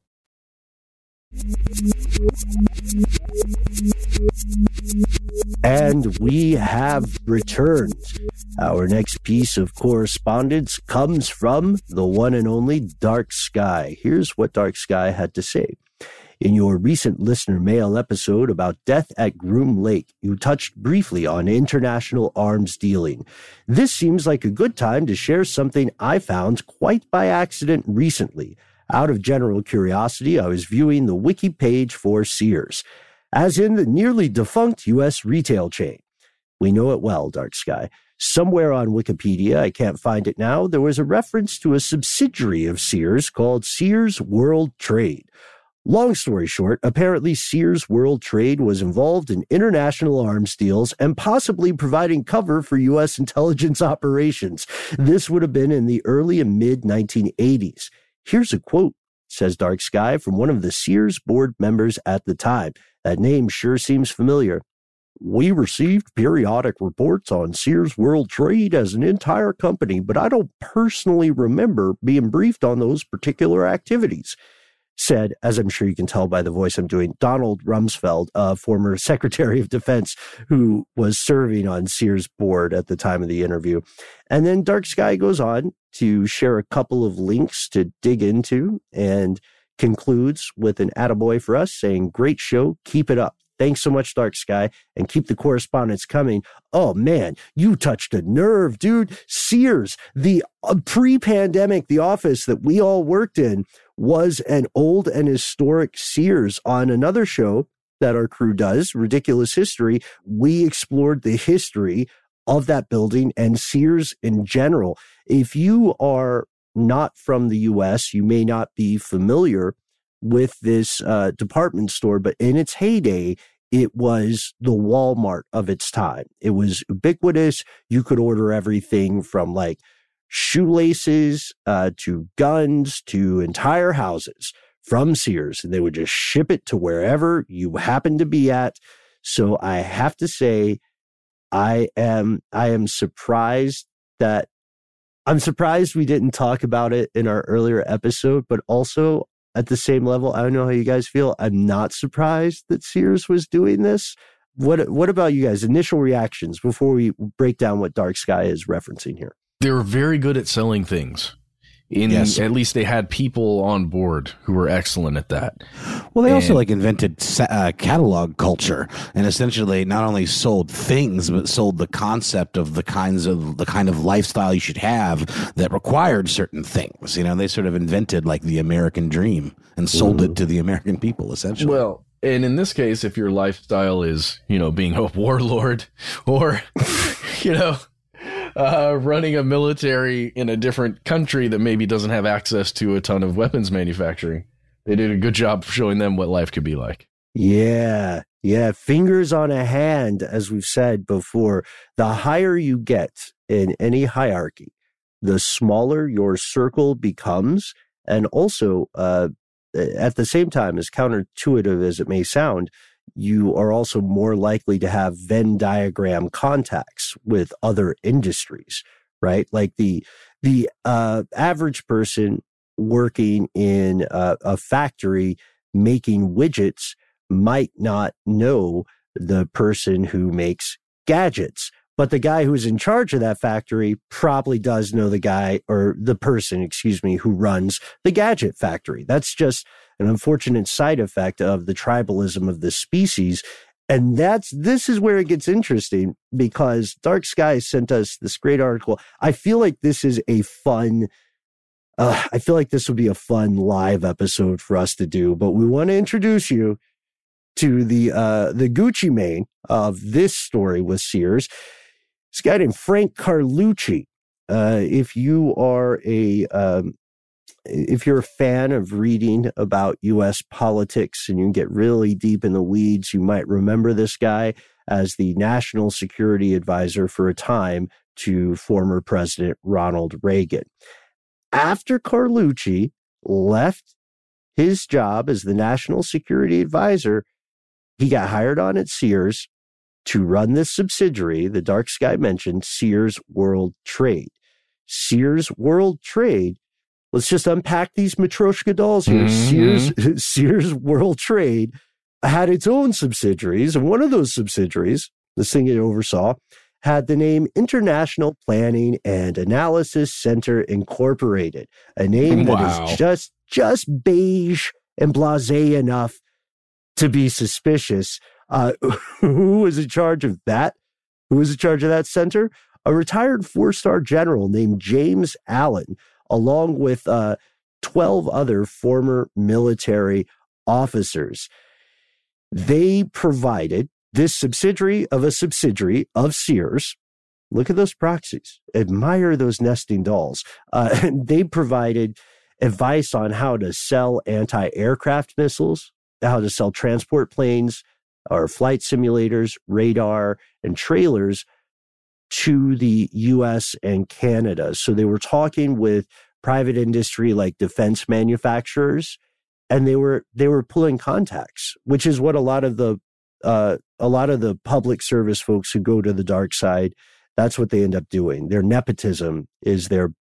And we have returned. Our next piece of correspondence comes from the one and only Dark Sky. Here's what Dark Sky had to say. In your recent listener mail episode about death at Groom Lake, you touched briefly on international arms dealing. This seems like a good time to share something I found quite by accident recently. Out of general curiosity, I was viewing the wiki page for Sears, as in the nearly defunct U.S. retail chain. We know it well, Dark Sky. Somewhere on Wikipedia, I can't find it now, there was a reference to a subsidiary of Sears called Sears World Trade. Long story short, apparently Sears World Trade was involved in international arms deals and possibly providing cover for U.S. intelligence operations. This would have been in the early and mid-1980s. Here's a quote, says Dark Sky, from one of the Sears board members at the time. That name sure seems familiar. We received periodic reports on Sears World Trade as an entire company, but I don't personally remember being briefed on those particular activities. Said, as I'm sure you can tell by the voice I'm doing, Donald Rumsfeld, former Secretary of Defense, who was serving on Sears' board at the time of the interview. And then Dark Sky goes on to share a couple of links to dig into and concludes with an attaboy for us saying, great show, keep it up. Thanks so much, Dark Sky, and keep the correspondence coming. Oh, man, you touched a nerve, dude. Sears, the pre-pandemic, the office that we all worked in, was an old and historic Sears. On another show that our crew does, Ridiculous History, we explored the history of that building and Sears in general. If you are not from the U.S., you may not be familiar with this department store, but in its heyday, it was the Walmart of its time. It was ubiquitous. You could order everything from like shoelaces to guns to entire houses from Sears, and they would just ship it to wherever you happen to be at. So I have to say, I am surprised that I'm surprised we didn't talk about it in our earlier episode, but also at the same level, I don't know how you guys feel. I'm not surprised that Sears was doing this. What about you guys? Initial reactions before we break down what Dark Sky is referencing here. They were very good at selling things. Yes. At least they had people on board who were excellent at that. Well, they also invented catalog culture and essentially not only sold things, but sold the concept of the kind of lifestyle you should have that required certain things. You know, they sort of invented like the American dream and sold it to the American people, essentially. Well, and in this case, if your lifestyle is, being a warlord or, running a military in a different country that maybe doesn't have access to a ton of weapons manufacturing, they did a good job showing them what life could be like. Yeah. Fingers on a hand, as we've said before. The higher you get in any hierarchy, the smaller your circle becomes. And also, at the same time, as counterintuitive as it may sound, you are also more likely to have Venn diagram contacts with other industries, right? Like the average person working in a factory making widgets might not know the person who makes gadgets, but the guy who's in charge of that factory probably does know the guy or the person, who runs the gadget factory. That's just an unfortunate side effect of the tribalism of the species. And this is where it gets interesting, because Dark Sky sent us this great article. I feel like this is a fun, I feel like this would be a fun live episode for us to do, but we want to introduce you to the Gucci Mane of this story with Sears. This guy named Frank Carlucci. If you're a fan of reading about U.S. politics and you get really deep in the weeds, you might remember this guy as the national security advisor for a time to former President Ronald Reagan. After Carlucci left his job as the national security advisor, he got hired on at Sears to run this subsidiary, the Dark Sky mentioned, Sears World Trade. Sears World Trade, let's just unpack these Matryoshka dolls here. Mm-hmm. Sears World Trade had its own subsidiaries, and one of those subsidiaries, this thing it oversaw, had the name International Planning and Analysis Center Incorporated, a name that is just beige and blasé enough to be suspicious. Who was in charge of that? Who was in charge of that center? A retired 4-star general named James Allen, along with 12 other former military officers. They provided this subsidiary of a subsidiary of Sears. Look at those proxies. Admire those nesting dolls. They provided advice on how to sell anti-aircraft missiles, how to sell transport planes or flight simulators, radar, and trailers to the U.S. and Canada. So they were talking with private industry like defense manufacturers, and they were pulling contacts, which is what a lot of the public service folks who go to the dark side, that's what they end up doing. Their nepotism is their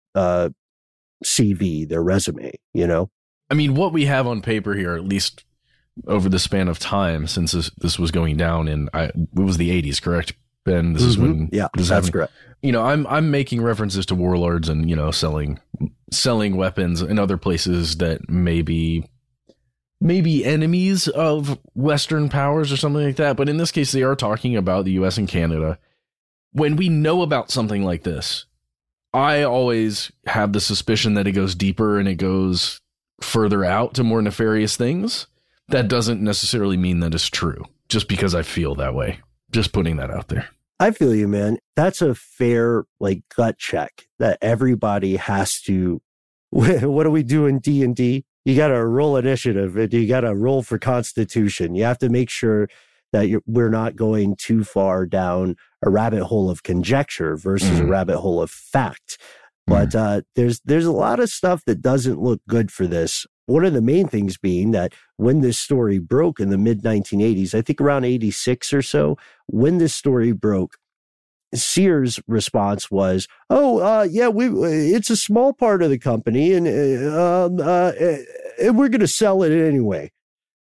CV, their resume, I mean, what we have on paper here, at least over the span of time since this was going down it was the 80s, correct, Ben? This is when that's correct. I'm making references to warlords and selling weapons in other places that maybe enemies of Western powers or something like that. But in this case, they are talking about the U.S. and Canada. When we know about something like this, I always have the suspicion that it goes deeper and it goes further out to more nefarious things. That doesn't necessarily mean that it's true, just because I feel that way. Just putting that out there. I feel you, man. That's a fair, gut check that everybody has to. What do we do in D&D? You got to roll initiative, and you got to roll for Constitution. You have to make sure that we're not going too far down a rabbit hole of conjecture versus a rabbit hole of fact. But there's a lot of stuff that doesn't look good for this. One of the main things being that when this story broke in the mid-1980s, I think around 86 or so, when this story broke, Sears' response was, it's a small part of the company, and we're going to sell it anyway.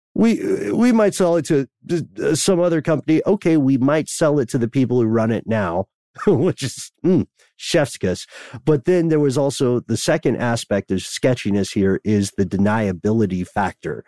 We might sell it to some other company. Okay, we might sell it to the people who run it now, which is chef's kiss. But then there was also the second aspect of sketchiness here is the deniability factor.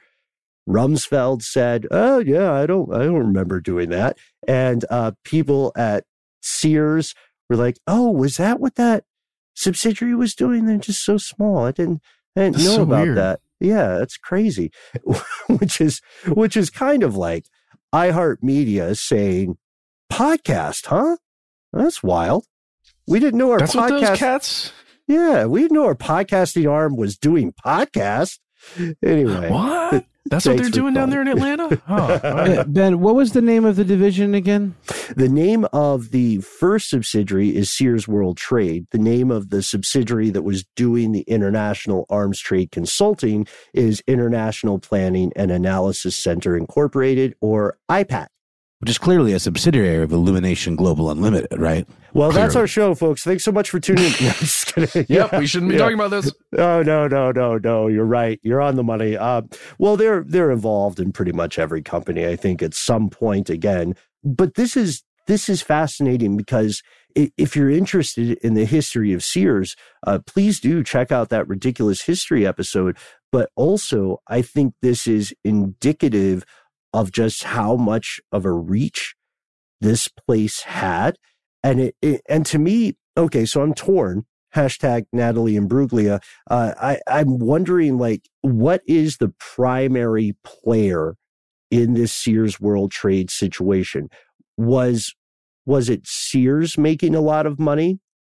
Rumsfeld said, "Oh yeah, I don't remember doing that," and people at Sears were like, "Oh, was that what that subsidiary was doing? They're just so small. I didn't know so about weird. that." Yeah, that's crazy. which is kind of like iHeartMedia saying, "Podcast, huh? That's wild. We didn't know our That's podcast." what those cats. Yeah, we didn't know our podcasting arm was doing podcast. Anyway, What? That's what they're doing down there in Atlanta? Huh. All right. Ben, what was the name of the division again? The name of the first subsidiary is Sears World Trade. The name of the subsidiary that was doing the International Arms Trade Consulting is International Planning and Analysis Center Incorporated, or IPAC. Which is clearly a subsidiary of Illumination Global Unlimited, right? Well, that's our show, folks. Thanks so much for tuning in. No, I'm just kidding. Yep, we shouldn't be talking about this. Oh, no. You're right. You're on the money. Well, they're involved in pretty much every company, I think, at some point again. But this is fascinating because if you're interested in the history of Sears, please do check out that Ridiculous History episode. But also, I think this is indicative of just how much of a reach this place had. And and to me, okay, so I'm torn. Hashtag Natalie Imbruglia. I'm wondering, like, what is the primary player in this Sears World Trade situation? Was it Sears making a lot of money?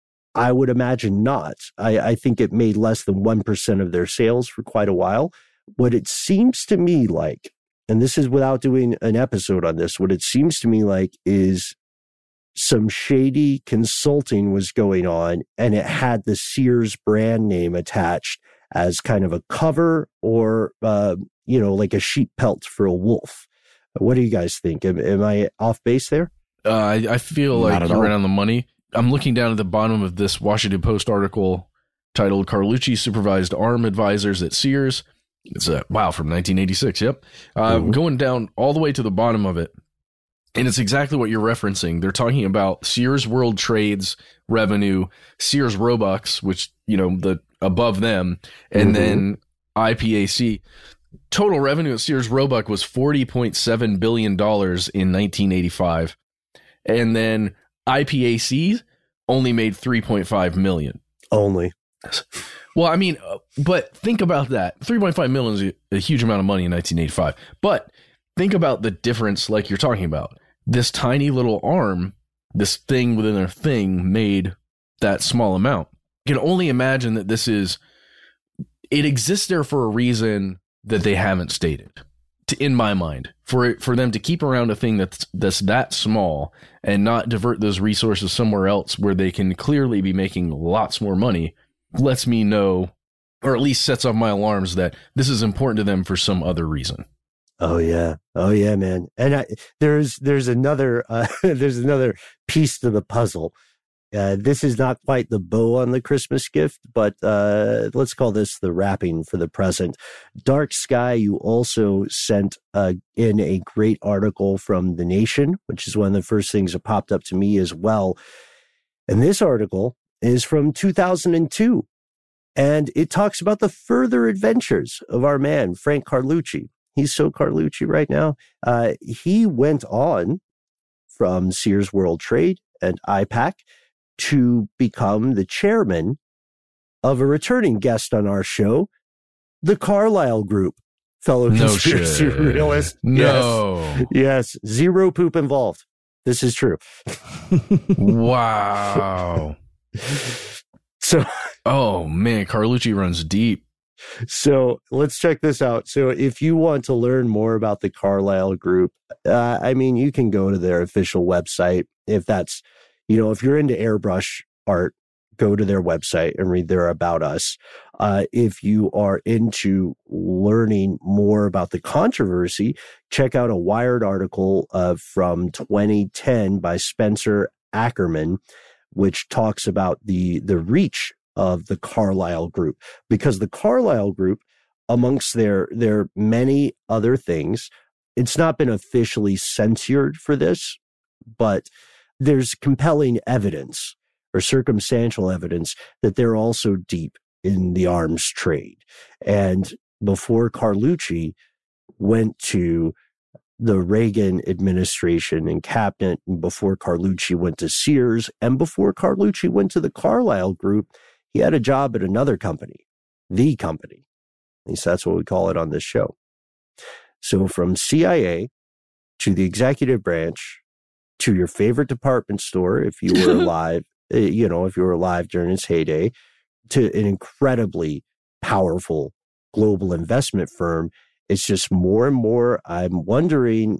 I would imagine not. I think it made less than 1% of their sales for quite a while. What it seems to me like, and this is without doing an episode on this, what it seems to me like is some shady consulting was going on, and it had the Sears brand name attached as kind of a cover or, like a sheep pelt for a wolf. What do you guys think? Am I off base there? I feel like you're right on the money. I'm looking down at the bottom of this Washington Post article titled "Carlucci Supervised Arm Advisors at Sears." It's from 1986. Yep. Going down all the way to the bottom of it. And it's exactly what you're referencing. They're talking about Sears World Trade's revenue, Sears Robux, which, the above them, and then IPAC. Total revenue at Sears Roebuck was $40.7 billion in 1985. And then IPAC only made $3.5 million. Only. Well, I mean, but think about that. $3.5 million is a huge amount of money in 1985. But think about the difference like you're talking about. This tiny little arm, this thing within a thing made that small amount. You can only imagine that it exists there for a reason that they haven't stated, in my mind. For them to keep around a thing that's that small and not divert those resources somewhere else where they can clearly be making lots more money lets me know, or at least sets off my alarms that this is important to them for some other reason. Oh yeah, man. And there's another piece to the puzzle. This is not quite the bow on the Christmas gift, but let's call this the wrapping for the present. Dark Sky, you also sent in a great article from The Nation, which is one of the first things that popped up to me as well. And this article is from 2002, and it talks about the further adventures of our man, Frank Carlucci. He's so Carlucci right now. He went on from Sears World Trade and IPAC to become the chairman of a returning guest on our show, the Carlyle Group. Fellow conspiracy realist. No. Yes. Zero poop involved. This is true. Wow. So. Oh, man. Carlucci runs deep. So let's check this out. So if you want to learn more about the Carlyle Group, you can go to their official website. If that's, if you're into airbrush art, go to their website and read their About Us. If you are into learning more about the controversy, check out a Wired article from 2010 by Spencer Ackerman, which talks about the reach of the Carlyle Group, because the Carlyle Group, amongst their many other things, it's not been officially censored for this, but there's compelling evidence or circumstantial evidence that they're also deep in the arms trade. And before Carlucci went to the Reagan administration and cabinet, and before Carlucci went to Sears, and before Carlucci went to the Carlyle Group, he had a job at another company, the company. At least that's what we call it on this show. So from CIA to the executive branch to your favorite department store, if you were alive, if you were alive during its heyday, to an incredibly powerful global investment firm, it's just more and more I'm wondering,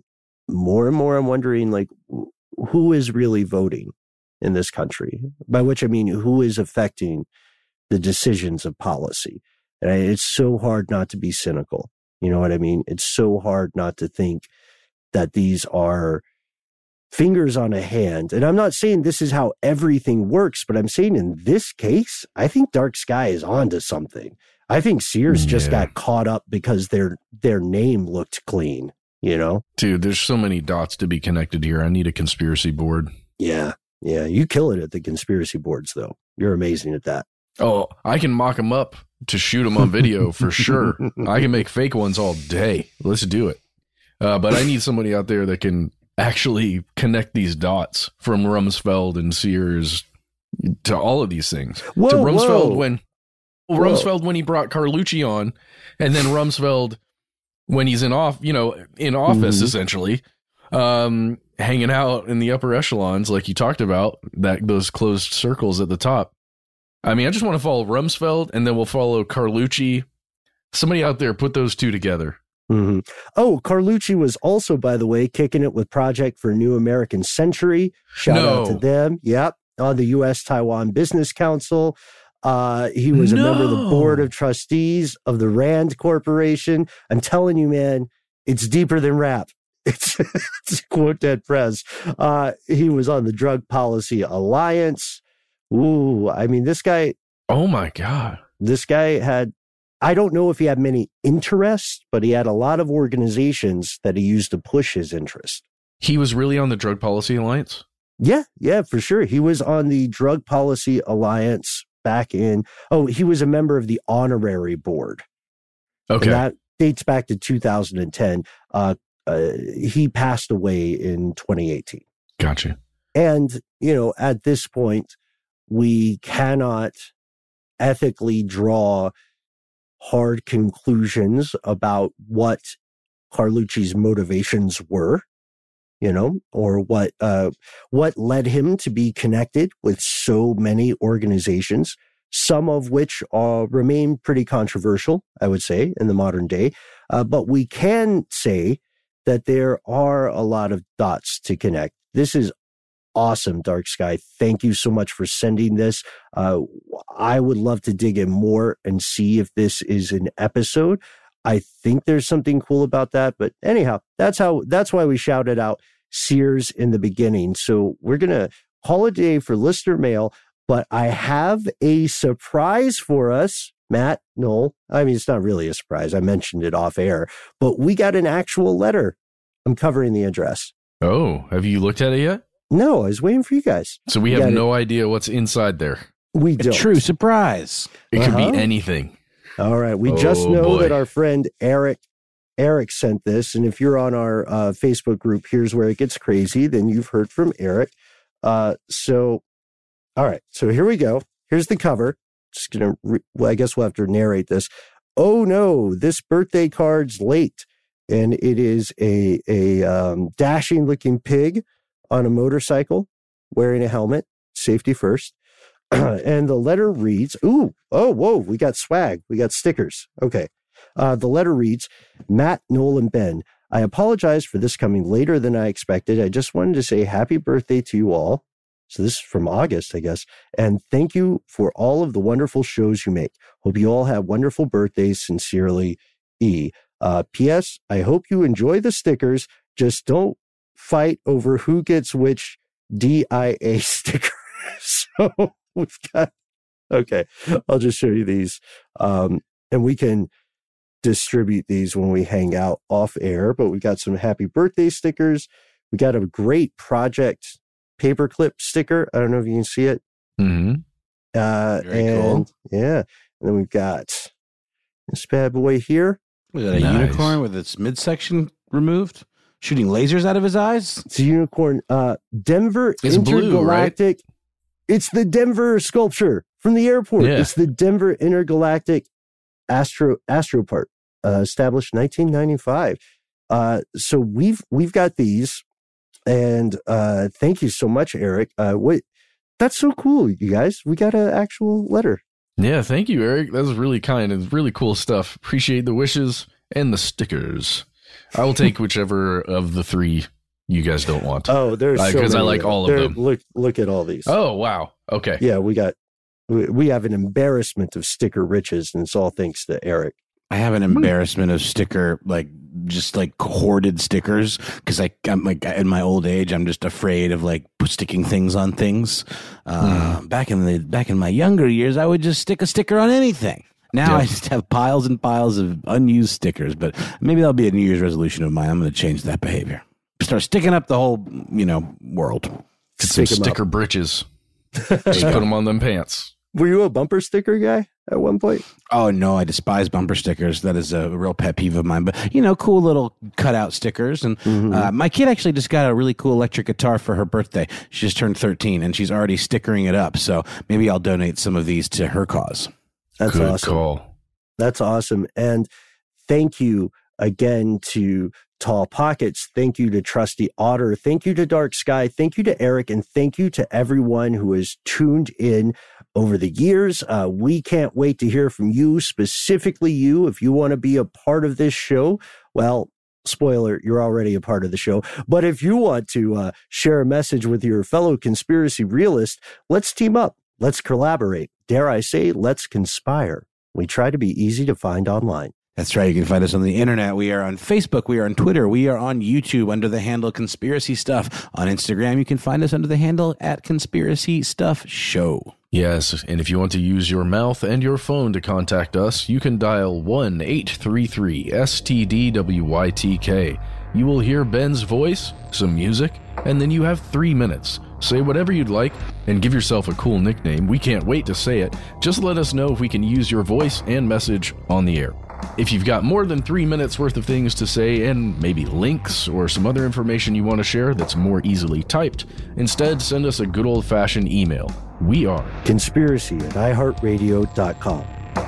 like, who is really voting in this country? By which I mean, who is affecting the decisions of policy? And it's so hard not to be cynical. You know what I mean? It's so hard not to think that these are fingers on a hand. And I'm not saying this is how everything works, but I'm saying in this case, I think Dark Sky is onto something. I think Sears just got caught up because their name looked clean, you know? Dude, there's so many dots to be connected here. I need a conspiracy board. Yeah. You kill it at the conspiracy boards, though. You're amazing at that. Oh, I can mock them up to shoot them on video for sure. I can make fake ones all day. Let's do it. But I need somebody out there that can actually connect these dots from Rumsfeld and Sears to all of these things. To Rumsfeld when he brought Carlucci on, and then Rumsfeld when he's in office essentially, hanging out in the upper echelons like you talked about, those closed circles at the top. I mean, I just want to follow Rumsfeld, and then we'll follow Carlucci. Somebody out there put those two together. Mm-hmm. Oh, Carlucci was also, by the way, kicking it with Project for a New American Century. Shout out to them. Yep. On the U.S.-Taiwan Business Council. He was a member of the board of trustees of the Rand Corporation. I'm telling you, man, it's deeper than rap. It's quote Dead Prez. He was on the Drug Policy Alliance. Ooh, I mean, this guy. Oh, my God. This guy had, I don't know if he had many interests, but he had a lot of organizations that he used to push his interest. He was really on the Drug Policy Alliance? Yeah, for sure. He was on the Drug Policy Alliance back in, he was a member of the honorary board. Okay. And that dates back to 2010. He passed away in 2018. Gotcha. And, at this point, we cannot ethically draw hard conclusions about what Carlucci's motivations were, or what led him to be connected with so many organizations, some of which remain pretty controversial, I would say, in the modern day. But we can say that there are a lot of dots to connect. This is awesome, Dark Sky. Thank you so much for sending this. I would love to dig in more and see if this is an episode. I think there's something cool about that. But anyhow, that's why we shouted out Sears in the beginning. So we're going to call it a day for listener mail, but I have a surprise for us. Matt, Noel. I mean, it's not really a surprise. I mentioned it off air, but we got an actual letter. I'm covering the address. Oh, have you looked at it yet? No, I was waiting for you guys. So we have no idea what's inside there. We don't. A true surprise. It could be anything. All right. We just know that our friend Eric sent this. And if you're on our Facebook group, Here's Where It Gets Crazy, then you've heard from Eric. All right. So here we go. Here's the cover. Just going to, I guess we'll have to narrate this. Oh no, this birthday card's late. And it is a dashing looking pig on a motorcycle wearing a helmet, safety first. And the letter reads, whoa, we got swag. We got stickers. Okay. The letter reads, Matt, Noel, and Ben, I apologize for this coming later than I expected. I just wanted to say happy birthday to you all. So this is from August, I guess. And thank you for all of the wonderful shows you make. Hope you all have wonderful birthdays. Sincerely, E. P.S. I hope you enjoy the stickers. Just don't fight over who gets which DIA sticker. So we've got, okay, I'll just show you these. And we can distribute these when we hang out off air, but we got some happy birthday stickers. We got a great project paperclip sticker. I don't know if you can see it. Mm-hmm. Very cool. Yeah. And then we've got this bad boy here. Was that a unicorn with its midsection removed? Shooting lasers out of his eyes? It's a unicorn. Denver it's Intergalactic. Blue, right? It's the Denver sculpture from the airport. Yeah. It's the Denver Intergalactic Astropart, established 1995. So we've got these, and thank you so much, Eric. That's so cool, you guys. We got an actual letter. Yeah, thank you, Eric. That was really kind and really cool stuff. Appreciate the wishes and the stickers. I will take whichever of the three you guys don't want. Oh, there's so because I many like all of them. Look at all these. Oh, wow. Okay. Yeah, we have an embarrassment of sticker riches, and it's all thanks to Eric. I have an embarrassment of sticker, just hoarded stickers, because I'm like, in my old age, I'm just afraid of sticking things on things. Back in my younger years, I would just stick a sticker on anything. Now I just have piles and piles of unused stickers, but maybe that'll be a New Year's resolution of mine. I'm going to change that behavior. Start sticking up the whole, world. Get some sticker britches. Just put them on them pants. Were you a bumper sticker guy at one point? Oh, no, I despise bumper stickers. That is a real pet peeve of mine. But, cool little cutout stickers. And my kid actually just got a really cool electric guitar for her birthday. She just turned 13, and she's already stickering it up. So maybe I'll donate some of these to her cause. That's Good awesome. Call. That's awesome. And thank you again to Tall Pockets. Thank you to Trusty Otter. Thank you to Dark Sky. Thank you to Eric. And thank you to everyone who has tuned in over the years. We can't wait to hear from you, specifically you. If you want to be a part of this show, well, spoiler, you're already a part of the show. But if you want to share a message with your fellow conspiracy realist, let's team up. Let's collaborate. Dare I say, let's conspire. We try to be easy to find online. That's right. You can find us on the internet. We are on Facebook. We are on Twitter. We are on YouTube under the handle Conspiracy Stuff. On Instagram, you can find us under the handle @Conspiracy Stuff Show. Yes, and if you want to use your mouth and your phone to contact us, you can dial 1-833-STDWYTK. You will hear Ben's voice, some music, and then you have 3 minutes. Say whatever you'd like and give yourself a cool nickname. We can't wait to say it. Just let us know if we can use your voice and message on the air. If you've got more than 3 minutes worth of things to say and maybe links or some other information you want to share that's more easily typed, instead send us a good old-fashioned email. We are conspiracy@iheartradio.com.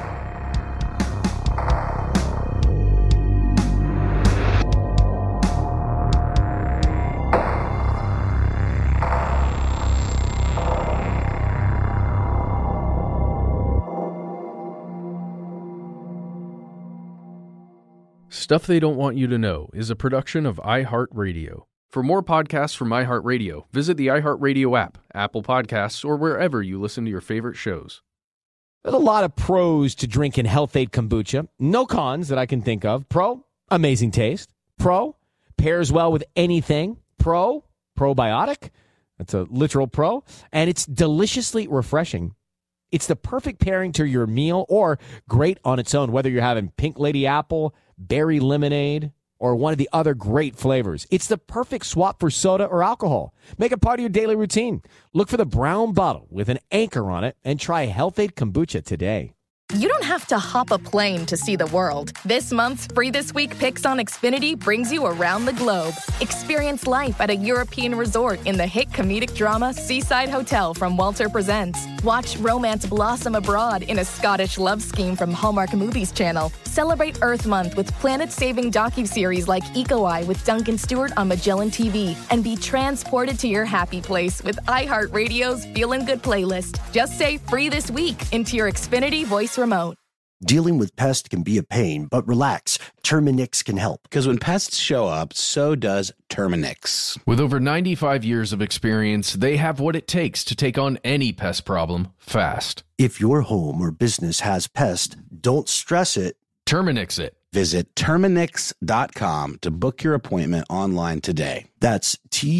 Stuff They Don't Want You to Know is a production of iHeartRadio. For more podcasts from iHeartRadio, visit the iHeartRadio app, Apple Podcasts, or wherever you listen to your favorite shows. There's a lot of pros to drinking Health-Ade kombucha. No cons that I can think of. Pro, amazing taste. Pro, pairs well with anything. Pro, probiotic. That's a literal pro. And it's deliciously refreshing. It's the perfect pairing to your meal or great on its own, whether you're having Pink Lady Apple, berry lemonade, or one of the other great flavors. It's the perfect swap for soda or alcohol. Make it part of your daily routine. Look for the brown bottle with an anchor on it and try Health-Ade kombucha today. You don't have to hop a plane to see the world. This month's Free This Week Picks on Xfinity brings you around the globe. Experience life at a European resort in the hit comedic drama Seaside Hotel from Walter Presents. Watch romance blossom abroad in a Scottish love scheme from Hallmark Movies Channel. Celebrate Earth Month with planet-saving docuseries like Eco-Eye with Duncan Stewart on Magellan TV. And be transported to your happy place with iHeartRadio's Feelin' Good playlist. Just say Free This Week into your Xfinity voice remote. Dealing with pests can be a pain, but relax. Terminix can help. Because when pests show up, so does Terminix. With over 95 years of experience, they have what it takes to take on any pest problem fast. If your home or business has pests, don't stress it. Terminix it. Visit Terminix.com to book your appointment online today. That's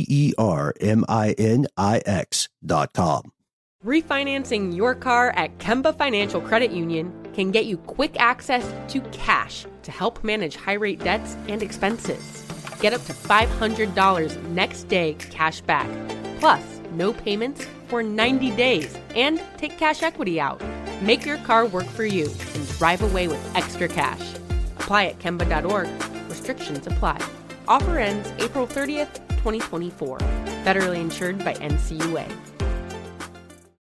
TERMINIX.com. Refinancing your car at Kemba Financial Credit Union can get you quick access to cash to help manage high-rate debts and expenses. Get up to $500 next day cash back, plus no payments for 90 days, and take cash equity out. Make your car work for you and drive away with extra cash. Apply at Kemba.org. Restrictions apply. Offer ends April 30th, 2024. Federally insured by NCUA.